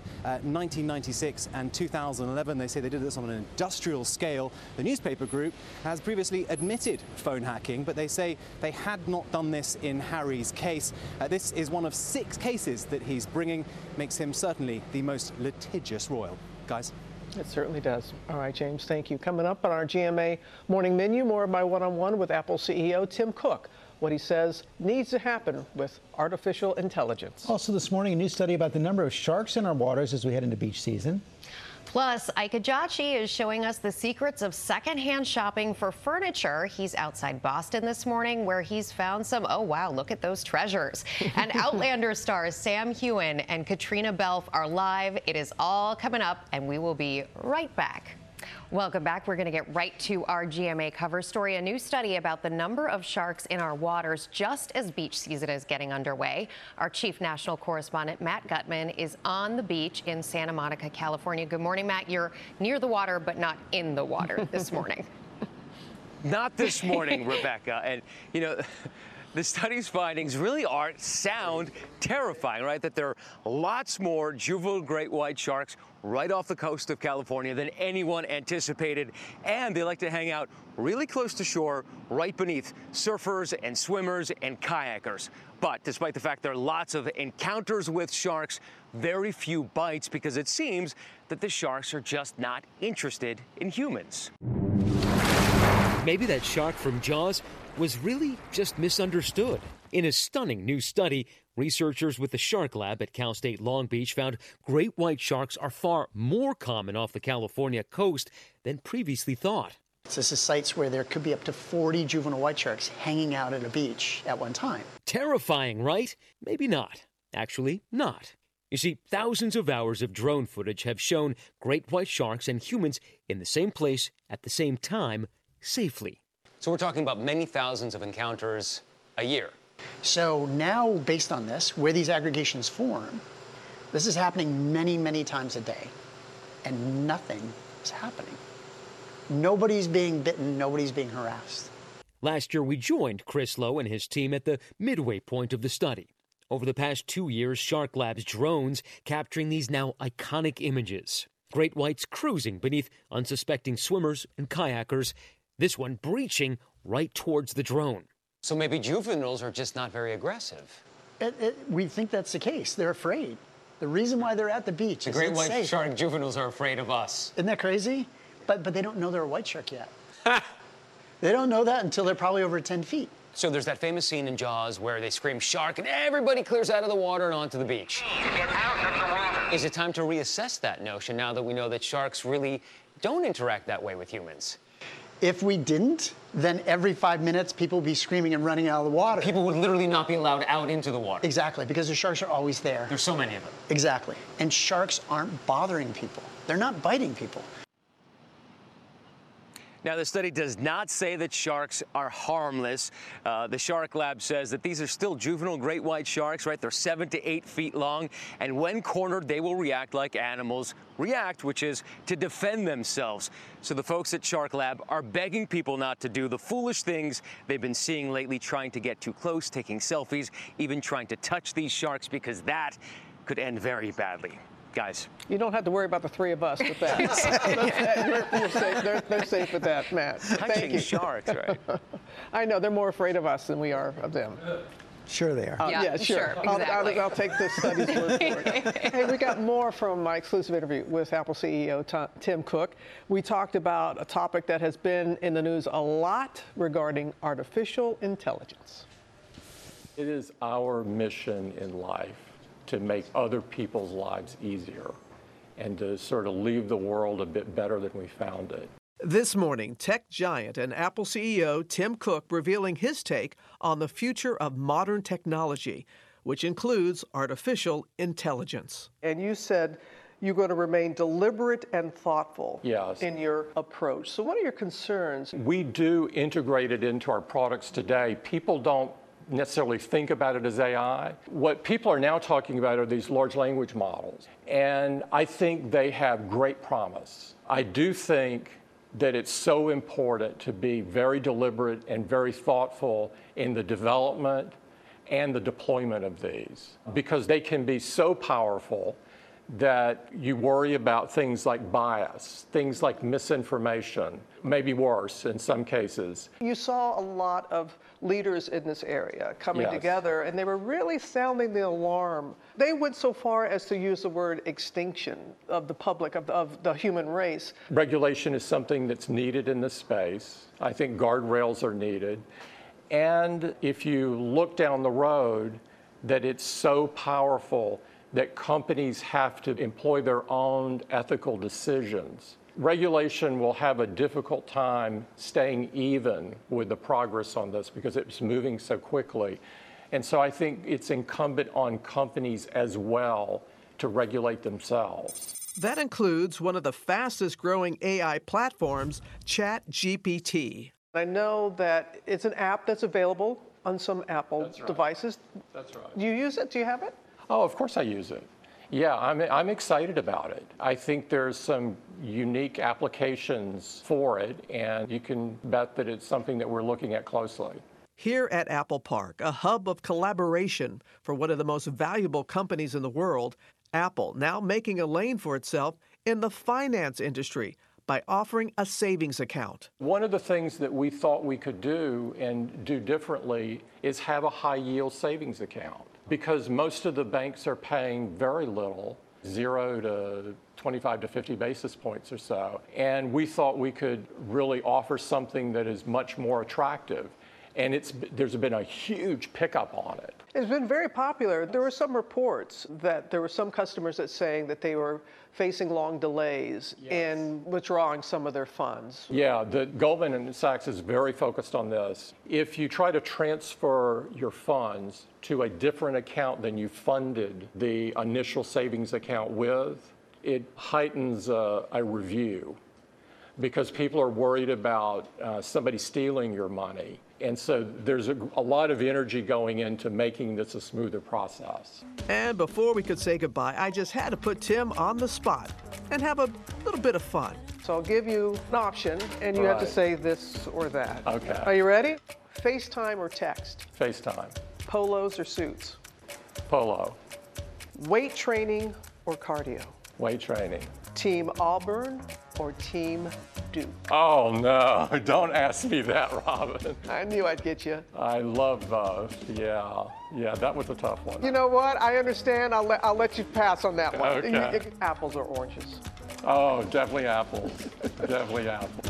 1996 and 2011. They say they did this on an industrial scale. The newspaper group has previously admitted phone hacking, but they say they had not done this in Harry's case. This is one of 6 cases that he's bringing, makes him certainly the most litigious royal. Guys? It certainly does. All right, James, thank you. Coming up on our GMA morning menu, more of my one-on-one with Apple CEO Tim Cook. What he says needs to happen with artificial intelligence. Also this morning, a new study about the number of sharks in our waters as we head into beach season. Plus, Ike Ejiochi is showing us the secrets of secondhand shopping for furniture. He's outside Boston this morning where he's found some, oh wow, look at those treasures. And Outlander stars Sam Heughan and Katrina Belf are live. It is all coming up, and we will be right back. Welcome back. We're going to get right to our GMA cover story. A new study about the number of sharks in our waters just as beach season is getting underway. Our chief national correspondent, Matt Gutman, is on the beach in Santa Monica, California. Good morning, Matt. You're near the water, but not in the water this morning. Not this morning, Rebecca. And, you know, the study's findings really sound terrifying, right? That there are lots more juvenile great white sharks right off the coast of California than anyone anticipated. And they like to hang out really close to shore, right beneath surfers and swimmers and kayakers. But despite the fact there are lots of encounters with sharks, very few bites, because it seems that the sharks are just not interested in humans. Maybe that shark from Jaws was really just misunderstood. In a stunning new study, researchers with the Shark Lab at Cal State Long Beach found great white sharks are far more common off the California coast than previously thought. This is sites where there could be up to 40 juvenile white sharks hanging out at a beach at one time. Terrifying, right? Maybe not. Actually, not. You see, thousands of hours of drone footage have shown great white sharks and humans in the same place at the same time safely. So we're talking about many thousands of encounters a year. So now, based on this, where these aggregations form, this is happening many, many times a day, and nothing is happening. Nobody's being bitten, nobody's being harassed. Last year, we joined Chris Lowe and his team at the midway point of the study. Over the past 2 years, Shark Lab's drones capturing these now iconic images. Great whites cruising beneath unsuspecting swimmers and kayakers, this one breaching right towards the drone. So maybe juveniles are just not very aggressive. We think that's the case. They're afraid. The reason why they're at the beach The is great it's white safe. shark juveniles are afraid of us. Isn't that crazy? But they don't know they're a white shark yet. They don't know that until they're probably over 10 feet. So there's that famous scene in Jaws where they scream shark and everybody clears out of the water and onto the beach. Is it time to reassess that notion now that we know that sharks really don't interact that way with humans? If we didn't, then every 5 minutes, people would be screaming and running out of the water. People would literally not be allowed out into the water. Exactly, because the sharks are always there. There's so many of them. Exactly. And sharks aren't bothering people. They're not biting people. Now, the study does not say that sharks are harmless. The Shark Lab says that these are still juvenile great white sharks, right? They're 7 to 8 feet long, and when cornered, they will react like animals react, which is to defend themselves. So the folks at Shark Lab are begging people not to do the foolish things they've been seeing lately, trying to get too close, taking selfies, even trying to touch these sharks, because that could end very badly. Guys. You don't have to worry about the three of us with that. You're safe. They're safe with that, Matt. Thank you. Sharks, right? I know, they're more afraid of us than we are of them. Sure they are. Yeah, sure. Exactly. I'll take this study's word for it. Hey, we got more from my exclusive interview with Apple CEO Tim Cook. We talked about a topic that has been in the news a lot regarding artificial intelligence. It is our mission in life to make other people's lives easier and to sort of leave the world a bit better than we found it. This morning, tech giant and Apple CEO Tim Cook revealing his take on the future of modern technology, which includes artificial intelligence. And you said you're going to remain deliberate and thoughtful in your approach. So what are your concerns? We do integrate it into our products today. People don't necessarily think about it as AI. What people are now talking about are these large language models, and I think they have great promise. I do think that it's so important to be very deliberate and very thoughtful in the development and the deployment of these, because they can be so powerful that you worry about things like bias, things like misinformation, maybe worse in some cases. You saw a lot of leaders in this area coming together, and they were really sounding the alarm. They went so far as to use the word extinction of the public, of the human race. Regulation is something that's needed in this space. I think guardrails are needed. And if you look down the road, that it's so powerful that companies have to employ their own ethical decisions. Regulation will have a difficult time staying even with the progress on this because it's moving so quickly. And so I think it's incumbent on companies as well to regulate themselves. That includes one of the fastest growing AI platforms, ChatGPT. I know that it's an app that's available on some Apple devices. That's right. Do you use it? Do you have it? Oh, of course I use it. Yeah, I'm excited about it. I think there's some unique applications for it, and you can bet that it's something that we're looking at closely. Here at Apple Park, a hub of collaboration for one of the most valuable companies in the world, Apple now making a lane for itself in the finance industry by offering a savings account. One of the things that we thought we could do and do differently is have a high-yield savings account, because most of the banks are paying very little, 0 to 25 to 50 basis points or so. And we thought we could really offer something that is much more attractive. And there's been a huge pickup on it. It's been very popular. There were some reports that there were some customers that saying that they were facing long delays in withdrawing some of their funds. Yeah, the Goldman Sachs is very focused on this. If you try to transfer your funds to a different account than you funded the initial savings account with, it heightens a review, because people are worried about somebody stealing your money. And so there's a lot of energy going into making this a smoother process. And before we could say goodbye, I just had to put Tim on the spot and have a little bit of fun. So I'll give you an option, and you have to say this or that. Okay. Are you ready? FaceTime or text? FaceTime. Polos or suits? Polo. Weight training or cardio? Weight training. Team Auburn or Team Duke? Oh, no. Don't ask me that, Robin. I knew I'd get you. I love both. Yeah, that was a tough one. You know what? I understand. I'll let you pass on that one. Okay. Apples or oranges? Oh, definitely apples. Definitely apples.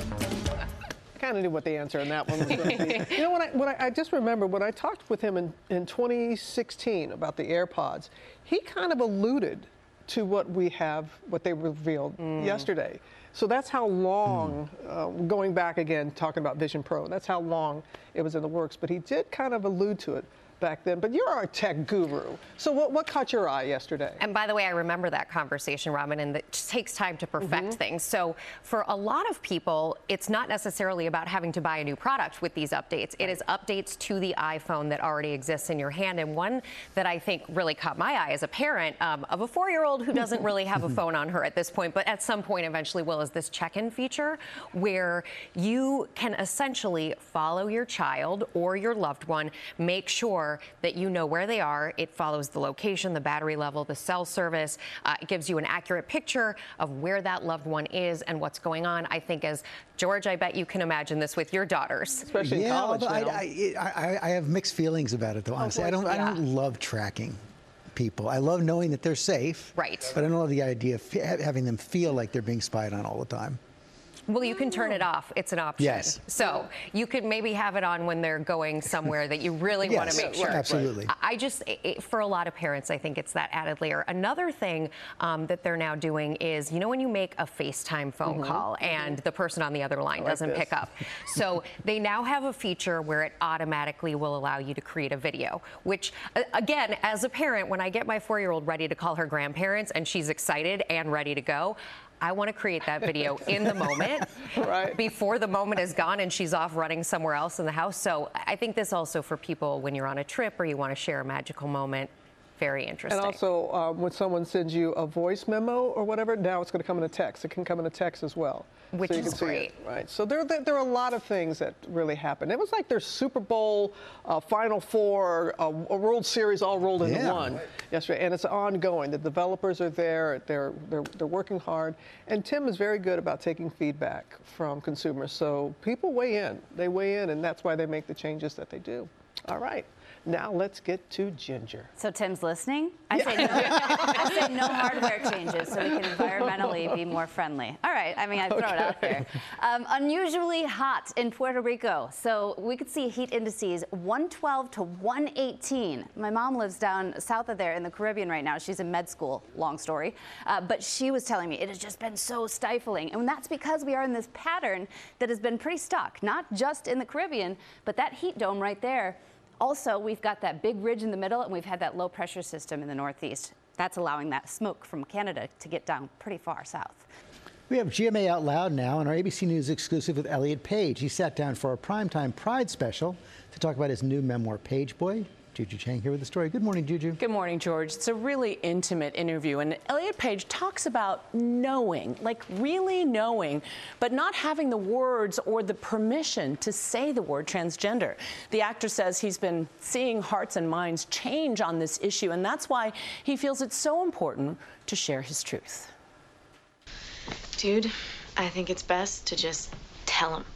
I kind of knew what the answer on that one was going to be. You know, I just remember when I talked with him in 2016 about the AirPods, he kind of alluded to what they revealed yesterday. So that's how long, going back again, talking about Vision Pro, that's how long it was in the works. But he did kind of allude to it back then. But you're our tech guru. So what caught your eye yesterday? And by the way, I remember that conversation, Robin, and it just takes time to perfect things. So for a lot of people, it's not necessarily about having to buy a new product with these updates. It is updates to the iPhone that already exists in your hand. And one that I think really caught my eye as a parent of a 4-year-old who doesn't really have a phone on her at this point, but at some point eventually will, is this check-in feature where you can essentially follow your child or your loved one, make sure that you know where they are. It follows the location, the battery level, the cell service. It gives you an accurate picture of where that loved one is and what's going on. I think, as George, I bet you can imagine this with your daughters. Especially in college now. I have mixed feelings about it, though, honestly. I don't love tracking people. I love knowing that they're safe. Right. But I don't love the idea of having them feel like they're being spied on all the time. Well, you can turn it off. It's an option. Yes. So you could maybe have it on when they're going somewhere that you really want to make sure. Absolutely. For a lot of parents, I think it's that added layer. Another thing that they're now doing is, you know, when you make a FaceTime phone call and the person on the other line doesn't pick up. So they now have a feature where it automatically will allow you to create a video, which, again, as a parent, when I get my 4-year-old ready to call her grandparents and she's excited and ready to go, I want to create that video in the moment before the moment is gone and she's off running somewhere else in the house. So I think this also for people when you're on a trip or you want to share a magical moment. Very interesting. And also, when someone sends you a voice memo or whatever, now it's going to come in a text. It can come in a text as well. Which is great. Right. So there are a lot of things that really happen. It was like their Super Bowl, Final Four, a World Series all rolled into one yesterday. And it's ongoing. The developers are there. They're working hard. And Tim is very good about taking feedback from consumers. So people weigh in. They weigh in, and that's why they make the changes that they do. All right. Now let's get to Ginger. So Tim's listening? I say no hardware changes so we can environmentally be more friendly. All right, I mean, I throw it out there. Unusually hot in Puerto Rico. So we could see heat indices 112 to 118. My mom lives down south of there in the Caribbean right now. She's in med school, long story. But she was telling me it has just been so stifling. And that's because we are in this pattern that has been pretty stuck, not just in the Caribbean, but that heat dome right there. Also, we've got that big ridge in the middle, and we've had that low pressure system in the northeast. That's allowing that smoke from Canada to get down pretty far south. We have GMA Out Loud now, and our ABC News exclusive with Elliot Page. He sat down for our primetime Pride special to talk about his new memoir, Page Boy. Juju Chang here with the story. Good morning, Juju. Good morning, George. It's a really intimate interview, and Elliot Page talks about knowing, like really knowing, but not having the words or the permission to say the word transgender. The actor says he's been seeing hearts and minds change on this issue, and that's why he feels it's so important to share his truth. Dude, I think it's best to just tell him.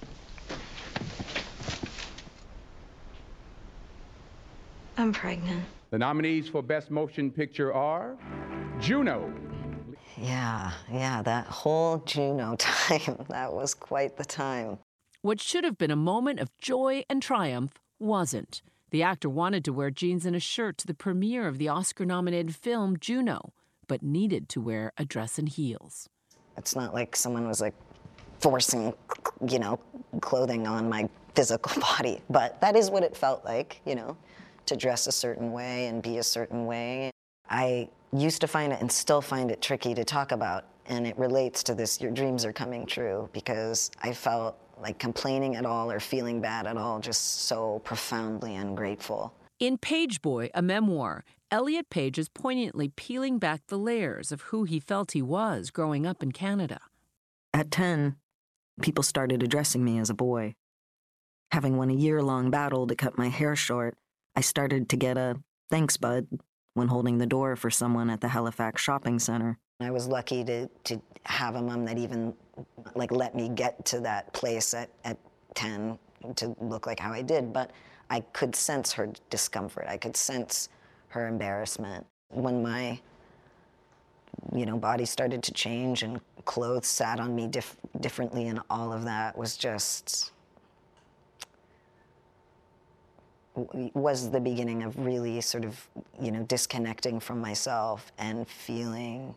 I'm pregnant. The nominees for Best Motion Picture are Juno. Yeah, that whole Juno time, that was quite the time. What should have been a moment of joy and triumph wasn't. The actor wanted to wear jeans and a shirt to the premiere of the Oscar-nominated film Juno, but needed to wear a dress and heels. It's not like someone was like forcing, clothing on my physical body, but that is what it felt like, to dress a certain way and be a certain way. I used to find it and still find it tricky to talk about, and it relates to this, your dreams are coming true, because I felt like complaining at all or feeling bad at all, just so profoundly ungrateful. In Page Boy, a memoir, Elliot Page is poignantly peeling back the layers of who he felt he was growing up in Canada. At 10, people started addressing me as a boy. Having won a year-long battle to cut my hair short, I started to get a "thanks, bud" when holding the door for someone at the Halifax shopping center. I was lucky to have a mom that even let me get to that place at 10 to look like how I did, but I could sense her discomfort. I could sense her embarrassment. When my body started to change and clothes sat on me differently, and all of that was just was the beginning of really sort of, disconnecting from myself and feeling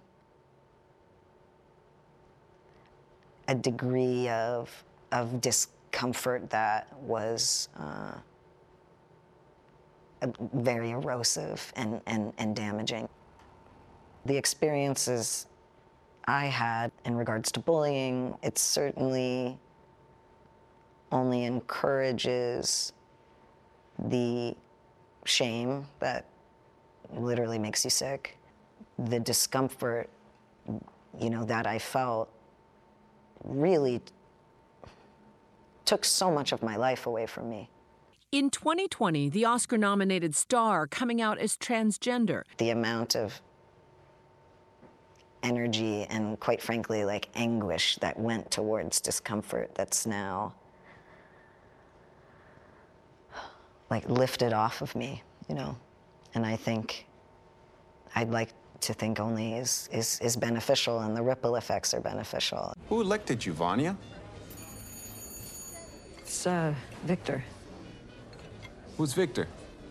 a degree of discomfort that was very erosive and damaging. The experiences I had in regards to bullying, it certainly only encourages the shame that literally makes you sick, the discomfort, that I felt really took so much of my life away from me. In 2020, the Oscar-nominated star coming out as transgender. The amount of energy and, quite frankly, like anguish that went towards discomfort that's now like lifted off of me, and I think I'd like to think only is beneficial, and the ripple effects are beneficial. Who elected you, Vanya? It's Victor. Who's Victor?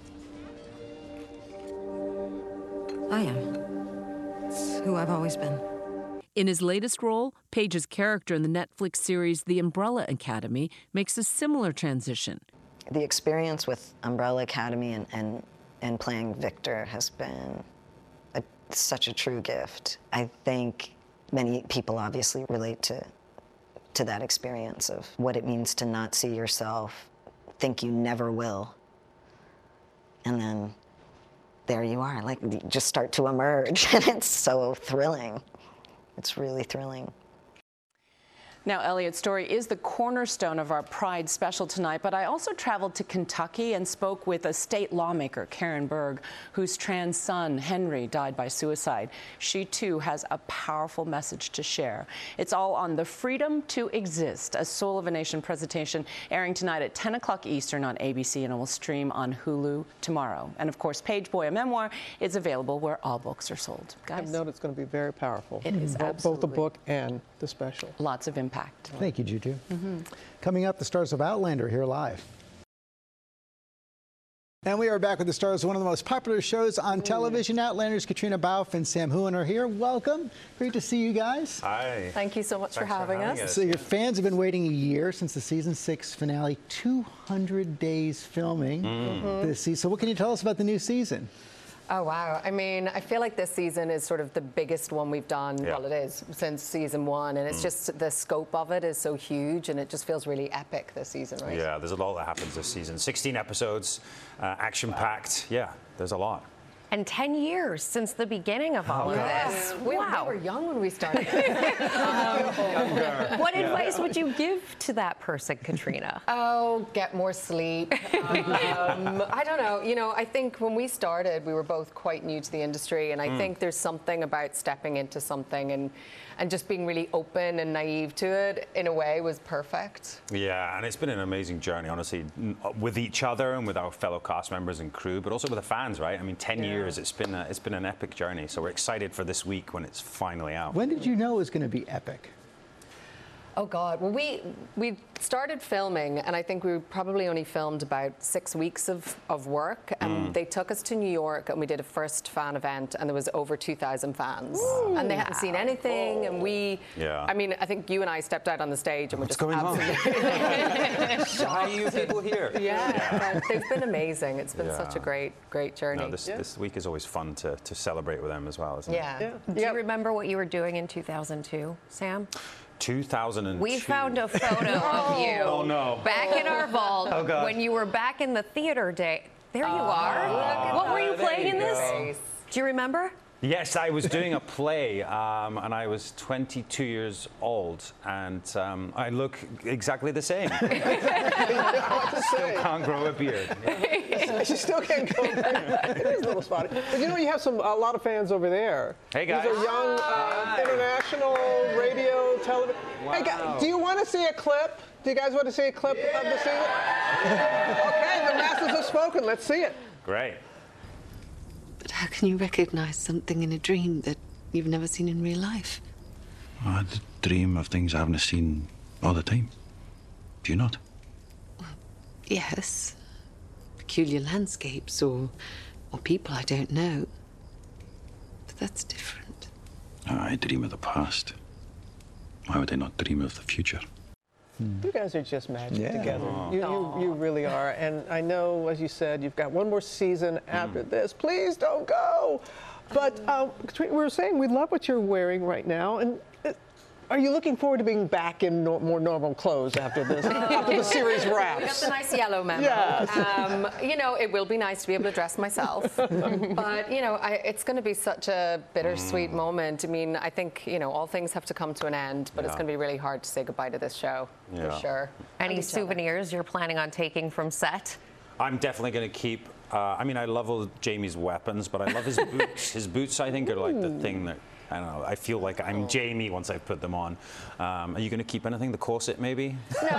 I am. It's who I've always been. In his latest role, Page's character in the Netflix series The Umbrella Academy makes a similar transition. The experience with Umbrella Academy and playing Victor has been such a true gift. I think many people obviously relate to that experience of what it means to not see yourself, think you never will, and then there you are, like you just start to emerge, and it's so thrilling. It's really thrilling. Now, Elliot Story is the cornerstone of our Pride special tonight, but I also traveled to Kentucky and spoke with a state lawmaker, Karen Berg, whose trans son, Henry, died by suicide. She, too, has a powerful message to share. It's all on The Freedom to Exist, a Soul of a Nation presentation airing tonight at 10 o'clock Eastern on ABC, and it will stream on Hulu tomorrow. And, of course, Page Boy, a memoir, is available where all books are sold. Guys, I've known it's going to be very powerful. It is both the book and the special. Lots of impact. Thank you, Juju. Coming up, the stars of Outlander here live. And we are back with the stars of one of the most popular shows on television, Outlanders. Katrina Balfe and Sam Huon are here. Welcome. Great to see you guys. Hi. Thank you so much for having us. So your fans have been waiting a year since the season 6 finale, 200 days filming this season. So what can you tell us about the new season? Oh, wow. I mean, I feel like this season is sort of the biggest one we've done, well, it is, since season 1. And it's just the scope of it is so huge, and it just feels really epic this season, right? Yeah, there's a lot that happens this season. 16 episodes, action-packed. Yeah, there's a lot. And 10 years since the beginning of all of this. We were young when we started. What advice would you give to that person, Katrina? Oh, get more sleep. I don't know. I think when we started, we were both quite new to the industry, and I think there's something about stepping into something and just being really open and naive to it in a way was perfect. Yeah, and it's been an amazing journey, honestly, with each other and with our fellow cast members and crew, but also with the fans, right? I mean, 10 years, it's been an epic journey, so we're excited for this week when it's finally out. When did you know it was going to be epic? Oh, God. Well, we started filming, and I think we probably only filmed about 6 weeks of work. And they took us to New York, and we did a first fan event, and there was over 2,000 fans. Ooh, and they hadn't seen anything, and I mean, I think you and I stepped out on the stage, and we're just absolutely... Why are you people here? Yeah. But they've been amazing. It's been such a great journey. No, this week is always fun to celebrate with them as well, isn't it? Do you remember what you were doing in 2002, Sam? 2002. We found a photo of you back in our vault when you were back in the theater day. There you are. What were you playing in this? Do you remember? Yes, I was doing a play, and I was 22 years old, and I look exactly the same. Still can't grow a beard. She still can't grow a beard. It is a little spotty. But you have a lot of fans over there. Hey, guys. These are young international radio, television. Wow. Hey, guys, do you want to see a clip? Do you guys want to see a clip of the season? Okay, the masses have spoken. Let's see it. Great. But how can you recognize something in a dream that you've never seen in real life? I dream of things I haven't seen all the time. Do you not? Yes. peculiar landscapes or people I don't know. But that's different. I dream of the past. Why would I not dream of the future? You guys are just magic Yeah. together. Aw. You really are. And I know, as you said, you've got one more season after this. Please don't go. But we were saying we love what you're wearing right now. And are you looking forward to being back in more normal clothes after this, after the series wraps? We got the nice yellow memo. Yes. You know, it will be nice to be able to dress myself. But, you know, it's going to be such a bittersweet moment. I mean, I think, you know, all things have to come to an end, but it's Yeah. going to be really hard to say goodbye to this show, for Yeah. sure. Any souvenirs you're planning on taking from set? I'm definitely going to keep. I mean, I love all Jamie's weapons, but I love his boots. His boots, I think, are like the thing that. I don't know. I feel like I'm Jamie once I put them on. Are you going to keep anything? The corset, maybe?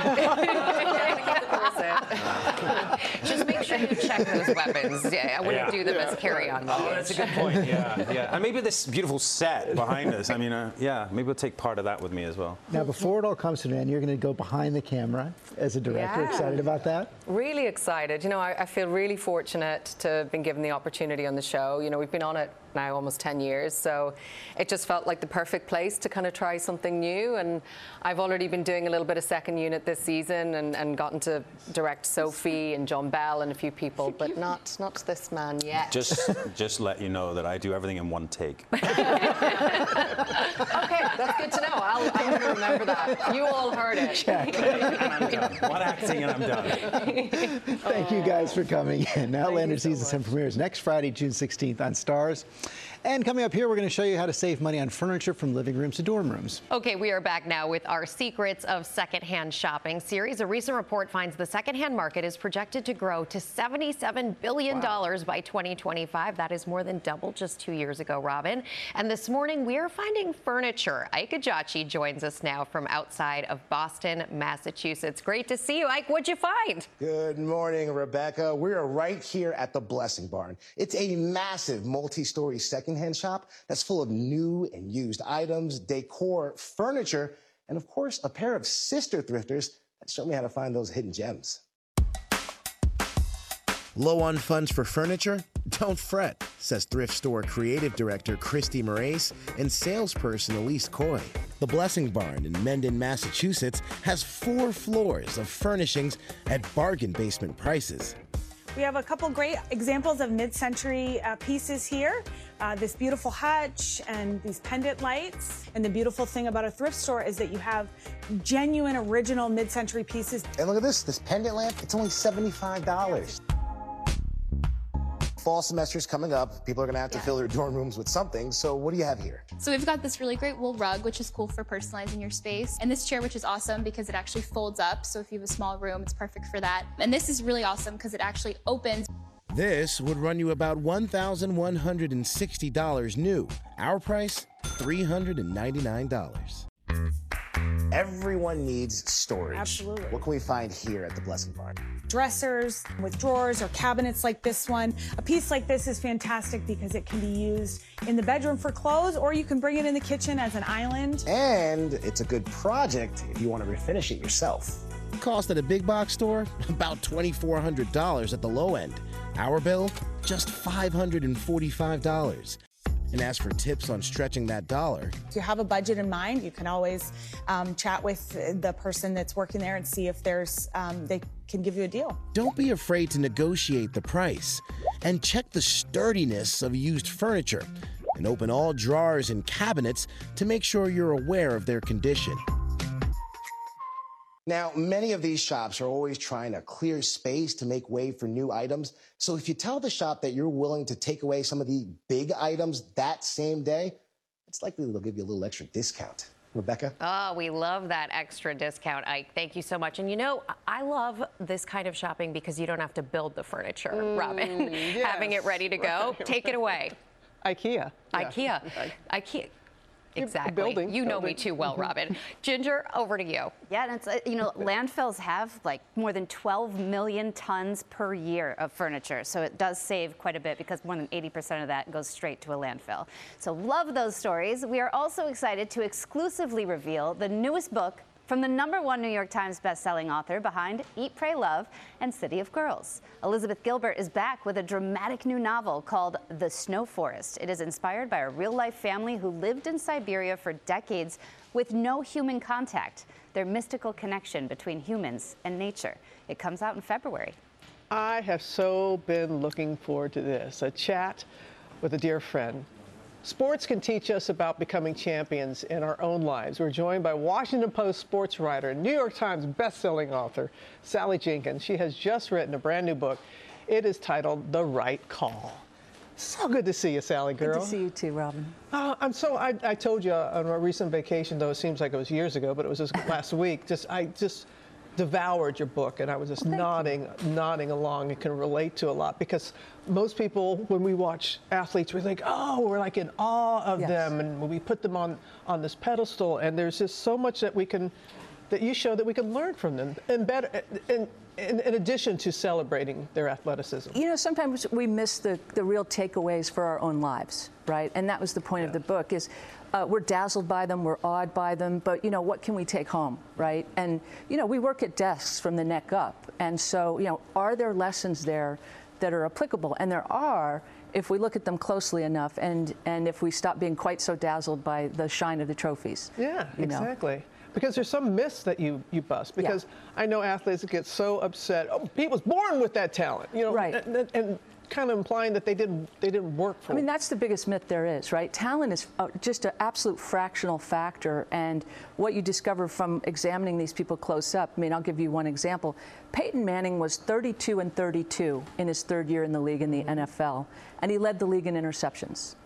Just make sure you check those weapons. Yeah, I wouldn't do them as carry-on. Oh, that's a good point. Yeah, yeah. And maybe this beautiful set behind us. I mean, yeah, maybe we'll take part of that with me as well. Now, before it all comes to an end, you're going to go behind the camera as a director. Yeah. Excited about that? Really excited. You know, I feel really fortunate to have been given the opportunity on the show. You know, we've been on it now almost 10 years, so it just felt like the perfect place to kind of try something new. And I've already been doing a little bit of second unit this season and gotten to direct Sophie and John Bell and a few people, but not this man yet. Just let you know that I do everything in one take. Okay, that's good to know. I'm going to remember that. You all heard it. Check. One acting and I'm done. Thank you guys for coming in. Now, Outlander Season 7 premieres next Friday, June 16th on Starz. And coming up here, we're going to show you how to save money on furniture from living rooms to dorm rooms. Okay, we are back now with our Secrets of Secondhand Shopping series. A recent report finds the secondhand market is projected to grow to $77 billion by 2025. That is more than double just 2 years ago, Robin. And this morning, we are finding furniture. Ike Ajachi joins us now from outside of Boston, Massachusetts. Great to see you, Ike. What'd you find? Good morning, Rebecca. We are right here at the Blessing Barn. It's a massive multi-story secondhand shop that's full of new and used items, decor, furniture, and of course, a pair of sister thrifters that show me how to find those hidden gems. Low on funds for furniture? Don't fret, says thrift store creative director Christy Moraes and salesperson Elise Coy. The Blessing Barn in Mendon, Massachusetts has 4 floors of furnishings at bargain basement prices. We have a couple great examples of mid-century pieces here. This beautiful hutch and these pendant lights. And the beautiful thing about a thrift store is that you have genuine, original mid-century pieces. And look at this pendant lamp, it's only $75. Fall semester's coming up. People are gonna have to fill their dorm rooms with something. So what do you have here? So we've got this really great wool rug, which is cool for personalizing your space. And this chair, which is awesome because it actually folds up. So if you have a small room, it's perfect for that. And this is really awesome because it actually opens. This would run you about $1,160 new. Our price, $399. Everyone needs storage. Absolutely. What can we find here at the Blessing Barn? Dressers with drawers or cabinets like this one. A piece like this is fantastic because it can be used in the bedroom for clothes, or you can bring it in the kitchen as an island. And it's a good project if you want to refinish it yourself. Cost at a big box store? About $2,400 at the low end. Our bill? Just $545. And as for tips on stretching that dollar, If you have a budget in mind, you can always chat with the person that's working there and see if there's they can give you a deal. don't be afraid to negotiate the price. And check the sturdiness of used furniture. And open all drawers and cabinets to make sure you're aware of their condition. Now, many of these shops are always trying to clear space to make way for new items. So if you tell the shop that you're willing to take away some of the big items that same day, it's likely they'll give you a little extra discount. Rebecca? Oh, we love that extra discount, Ike. Thank you so much. And you know, I love this kind of shopping because you don't have to build the furniture, Robin. yes. Having it ready to go. Take it away. IKEA. IKEA. IKEA. Exactly. building, you know me too well, Robin. Ginger, over to you. Yeah, and it's, you know, landfills have like more than 12 million tons per year of furniture. So it does save quite a bit because more than 80% of that goes straight to a landfill. So love those stories. We are also excited to exclusively reveal the newest book From the #1 New York Times bestselling author behind Eat, Pray, Love and City of Girls. Elizabeth Gilbert is back with a dramatic new novel called The Snow Forest. It is inspired by a real-life family who lived in Siberia for decades with no human contact. Their mystical connection between humans and nature. It comes out in February. I have so been looking forward to this, a chat with a dear friend. Sports can teach us about becoming champions in our own lives. We're joined by Washington Post sports writer, New York Times bestselling author, Sally Jenkins. She has just written a brand new book. It is titled The Right Call. So good to see you, Sally girl. Good to see you too, Robin. I told you on a recent vacation, though it seems like it was years ago, but it was just last week. I just devoured your book, and I was just nodding along and can relate to a lot, because most people, when we watch athletes, we think, oh, we're like in awe of them, and when we put them on this pedestal, and there's just so much that you show that we can learn from them, and better, in addition to celebrating their athleticism. You know, sometimes we miss the real takeaways for our own lives, right? And that was the point of the book, is we're dazzled by them, we're awed by them, but, you know, what can we take home, right? And, you know, we work at desks from the neck up. And so, you know, are there lessons there that are applicable? And there are, if we look at them closely enough, and if we stop being quite so dazzled by the shine of the trophies. Yeah, exactly. Because there's some myths that you bust. Because I know athletes get so upset. Oh, he was born with that talent, you know, right? And kind of implying that they didn't work for it. I mean, that's the biggest myth there is, right? Talent is just an absolute fractional factor, and what you discover from examining these people close up. I mean, I'll give you one example. Peyton Manning was 32-32 in his third year in the league in the NFL, and he led the league in interceptions.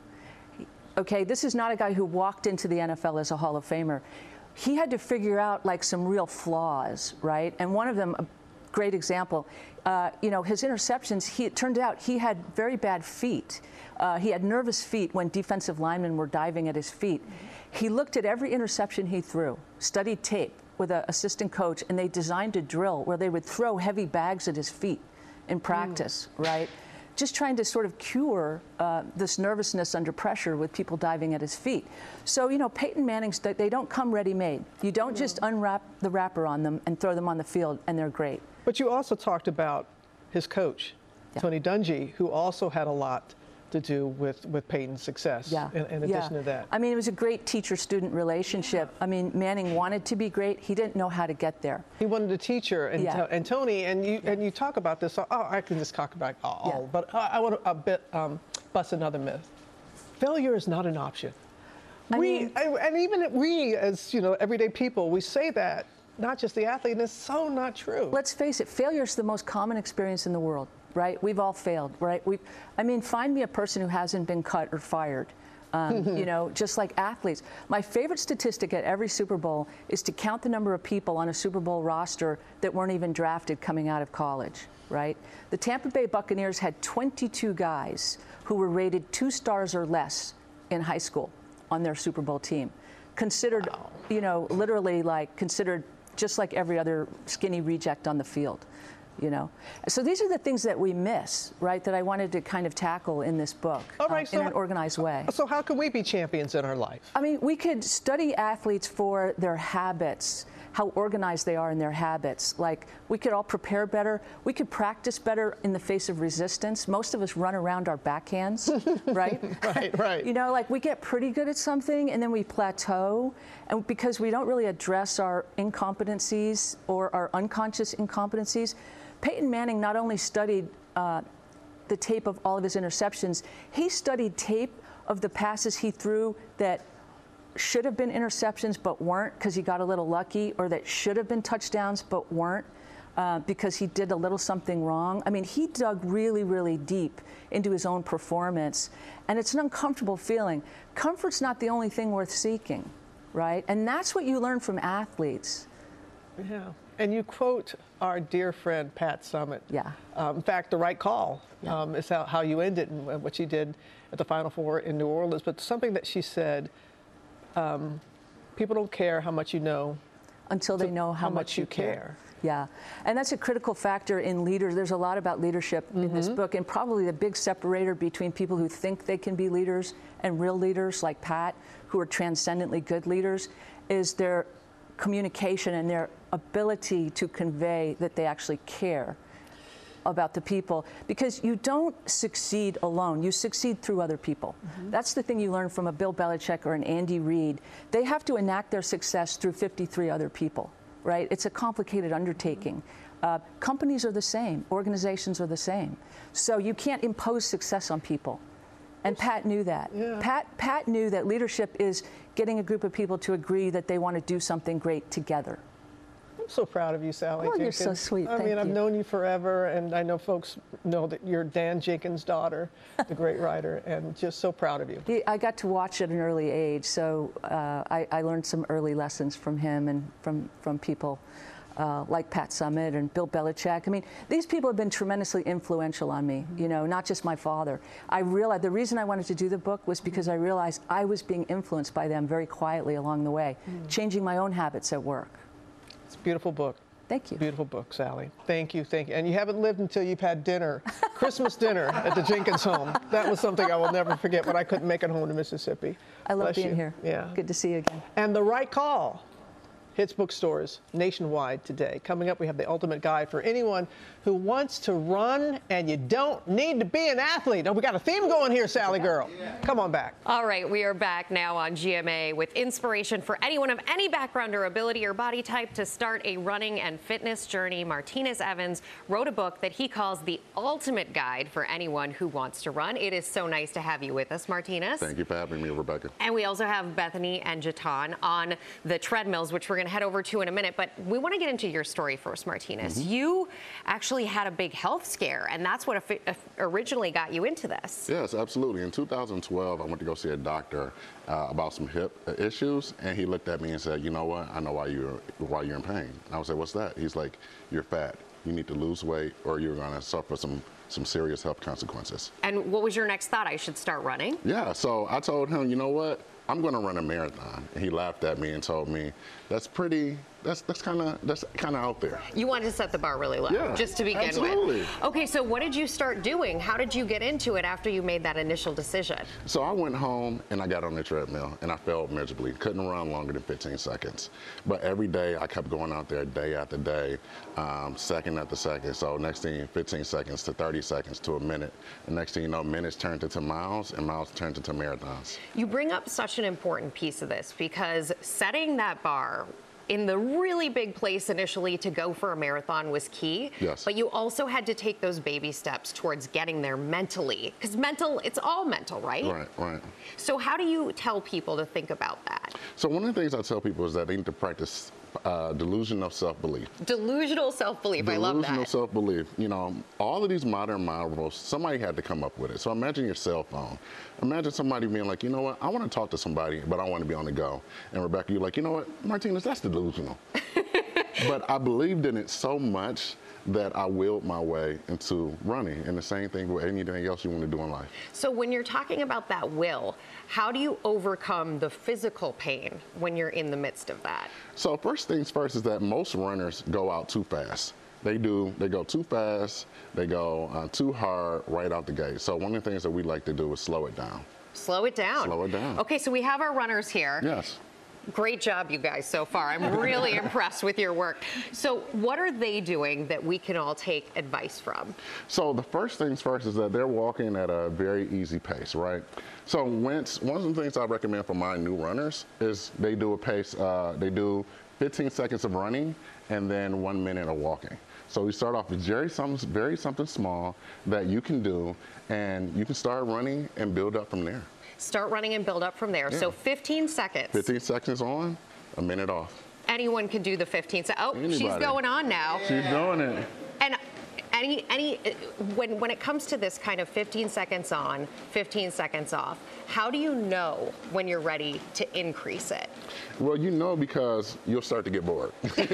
Okay, this is not a guy who walked into the NFL as a Hall of Famer. He had to figure out like some real flaws, right? And one of them, a great example, you know, his interceptions, it turned out he had very bad feet. He had nervous feet when defensive linemen were diving at his feet. He looked at every interception he threw, studied tape with an assistant coach, and they designed a drill where they would throw heavy bags at his feet in practice, right? Just trying to sort of cure this nervousness under pressure with people diving at his feet. So, you know, Peyton Manning's, they don't come ready-made. You don't just unwrap the wrapper on them and throw them on the field, and they're great. But you also talked about his coach, Tony Dungy, who also had a lot to do with Peyton's success in addition to that. I mean, it was a great teacher-student relationship. I mean, Manning wanted to be great. He didn't know how to get there. He wanted a teacher, and Tony, and you talk about this. Oh, I can just talk about all, but I want to bust another myth. Failure is not an option. And even we, as you know, everyday people, we say that, not just the athlete, and it's so not true. Let's face it, failure is the most common experience in the world. Right? We've all failed, right? I mean, find me a person who hasn't been cut or fired, you know, just like athletes. My favorite statistic at every Super Bowl is to count the number of people on a Super Bowl roster that weren't even drafted coming out of college, right? The Tampa Bay Buccaneers had 22 guys who were rated 2 stars or less in high school on their Super Bowl team. Considered, you know, literally like considered just like every other skinny reject on the field. You know, so these are the things that we miss, right? That I wanted to kind of tackle in this book in an organized way. So how can we be champions in our life? I mean, we could study athletes for their habits, how organized they are in their habits. Like, we could all prepare better. We could practice better in the face of resistance. Most of us run around our backhands, right? Right. You know, like we get pretty good at something and then we plateau, and because we don't really address our incompetencies or our unconscious incompetencies. Peyton Manning not only studied the tape of all of his interceptions, he studied tape of the passes he threw that should have been interceptions but weren't because he got a little lucky, or that should have been touchdowns but weren't because he did a little something wrong. I mean, he dug really, really deep into his own performance, and it's an uncomfortable feeling. Comfort's not the only thing worth seeking, right? And that's what you learn from athletes. Yeah. And you quote our dear friend Pat Summitt. Yeah. In fact, the right call is how you ended and what you did at the Final Four in New Orleans. But something that she said, people don't care how much you know until they know how much you care. Yeah, and that's a critical factor in leaders. There's a lot about leadership in this book, and probably the big separator between people who think they can be leaders and real leaders like Pat, who are transcendently good leaders, is their communication and their ability to convey that they actually care about the people, because you don't succeed alone. You succeed through other people. That's the thing you learn from a Bill Belichick or an Andy Reid. They have to enact their success through 53 other people, right? It's a complicated undertaking. Companies are the same. Organizations are the same. So you can't impose success on people. And Pat knew that. Yeah. Pat knew that leadership is getting a group of people to agree that they want to do something great together. I'm so proud of you, Sally. Oh, Jenkins. you're so sweet. I mean, I've known you forever, and I know folks know that you're Dan Jenkins' daughter, the great writer, and just so proud of you. I got to watch at an early age, so I learned some early lessons from him and from people like Pat Summitt and Bill Belichick. I mean, these people have been tremendously influential on me, you know, not just my father. I realized the reason I wanted to do the book was because I realized I was being influenced by them very quietly along the way, changing my own habits at work. It's a beautiful book. Thank you. Beautiful book, Sally. Thank you, thank you. And you haven't lived until you've had dinner, Christmas dinner at the Jenkins home. That was something I will never forget when I couldn't make it home to Mississippi. I love Bless being you. here. Yeah. Good to see you again. And The Right Call hits bookstores nationwide today. Coming up, we have the ultimate guide for anyone who wants to run, and you don't need to be an athlete. Oh, we got a theme going here, Sally girl. Come on back. All right, we are back now on GMA with inspiration for anyone of any background or ability or body type to start a running and fitness journey. Martinez Evans wrote a book that he calls the ultimate guide for anyone who wants to run. It is so nice to have you with us, Martinez. Thank you for having me, Rebecca. And we also have Bethany and Jatan on the treadmills, which we're going to head over to in a minute. But we want to get into your story first, Martinez. You actually had a big health scare, and that's what originally got you into this. Yes, absolutely. In 2012, I went to go see a doctor about some hip issues, and he looked at me and said, "You know what? I know why you're in pain." And I was like, "What's that?" He's like, "You're fat. You need to lose weight, or you're going to suffer some serious health consequences." And what was your next thought? I should start running? Yeah. So I told him, "You know what? I'm going to run a marathon." And he laughed at me and told me, "That's kind of out there." You wanted to set the bar really low, yeah, just to begin absolutely. with. Okay, so what did you start doing? How did you get into it after you made that initial decision? So I went home and I got on the treadmill and I failed miserably. Couldn't run longer than 15 seconds. But every day I kept going out there day after day, second after second. So next thing, 15 seconds to 30 seconds to a minute. And next thing you know, minutes turned into miles and miles turned into marathons. You bring up such an important piece of this, because setting that bar in the really big place initially to go for a marathon was key. Yes. But you also had to take those baby steps towards getting there mentally, because it's all mental, right? Right. So how do you tell people to think about that? So one of the things I tell people is that they need to practice delusion of self-belief. Delusional self-belief, I love that. Delusional self-belief. You know, all of these modern marvels, somebody had to come up with it. So imagine your cell phone. Imagine somebody being like, "You know what, I want to talk to somebody, but I want to be on the go." And Rebecca, you're like, "You know what, Martinez, that's delusional." But I believed in it so much that I willed my way into running. And the same thing with anything else you want to do in life. So when you're talking about that will, how do you overcome the physical pain when you're in the midst of that? So first things first is that most runners go out too fast. They go too fast, they go too hard right out the gate. So one of the things that we like to do is slow it down. Slow it down. Slow it down. Okay, so we have our runners here. Yes. Great job, you guys, so far. I'm really impressed with your work. So what are they doing that we can all take advice from? So the first things first is that they're walking at a very easy pace, right? So one of the things I recommend for my new runners is they do a pace, they do 15 seconds of running and then 1 minute of walking. So we start off with very something small that you can do, and you can start running and build up from there. Start running and build up from there. Yeah. So 15 seconds. 15 seconds on, a minute off. Anyone can do the 15 seconds. Oh, anybody. She's going on now. She's doing it. And when it comes to this kind of 15 seconds on, 15 seconds off, how do you know when you're ready to increase it? Well, you know, because you'll start to get bored.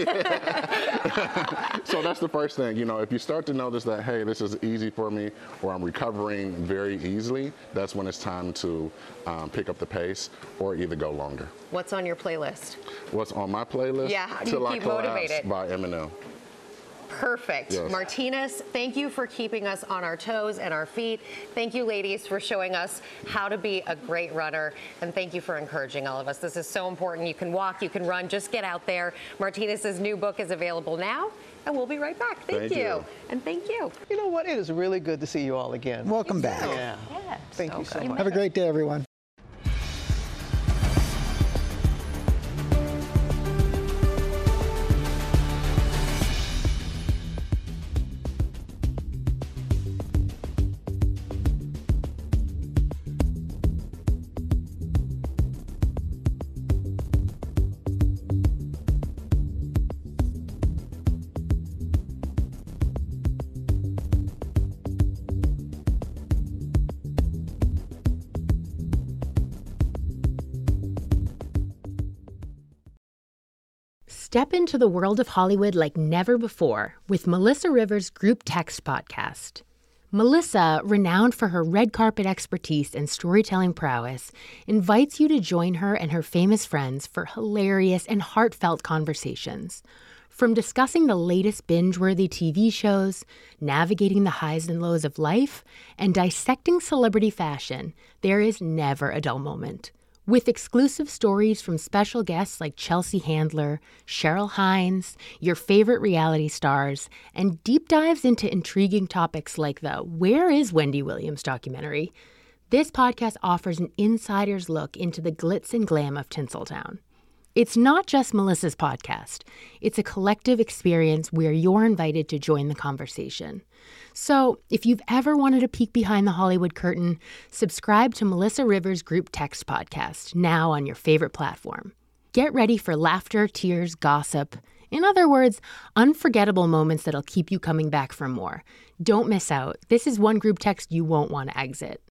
So that's the first thing. You know, if you start to notice that, hey, this is easy for me, or I'm recovering very easily, that's when it's time to pick up the pace or either go longer. What's on your playlist? What's on my playlist? Yeah, how do you keep motivated? By Eminem. Perfect. Yes. Martinez, thank you for keeping us on our toes and our feet. Thank you, ladies, for showing us how to be a great runner. And thank you for encouraging all of us. This is so important. You can walk, you can run, just get out there. Martinez's new book is available now, and we'll be right back. Thank you. And thank you. You know what? It is really good to see you all again. Welcome back. Yeah. Thank you so much. Have a great day, everyone. Step into the world of Hollywood like never before with Melissa Rivers' Group Text podcast. Melissa, renowned for her red carpet expertise and storytelling prowess, invites you to join her and her famous friends for hilarious and heartfelt conversations. From discussing the latest binge-worthy TV shows, navigating the highs and lows of life, and dissecting celebrity fashion, there is never a dull moment. With exclusive stories from special guests like Chelsea Handler, Cheryl Hines, your favorite reality stars, and deep dives into intriguing topics like the Where is Wendy Williams documentary, this podcast offers an insider's look into the glitz and glam of Tinseltown. It's not just Melissa's podcast. It's a collective experience where you're invited to join the conversation. So if you've ever wanted a peek behind the Hollywood curtain, subscribe to Melissa Rivers' Group Text podcast now on your favorite platform. Get ready for laughter, tears, gossip. In other words, unforgettable moments that'll keep you coming back for more. Don't miss out. This is one Group Text you won't want to exit.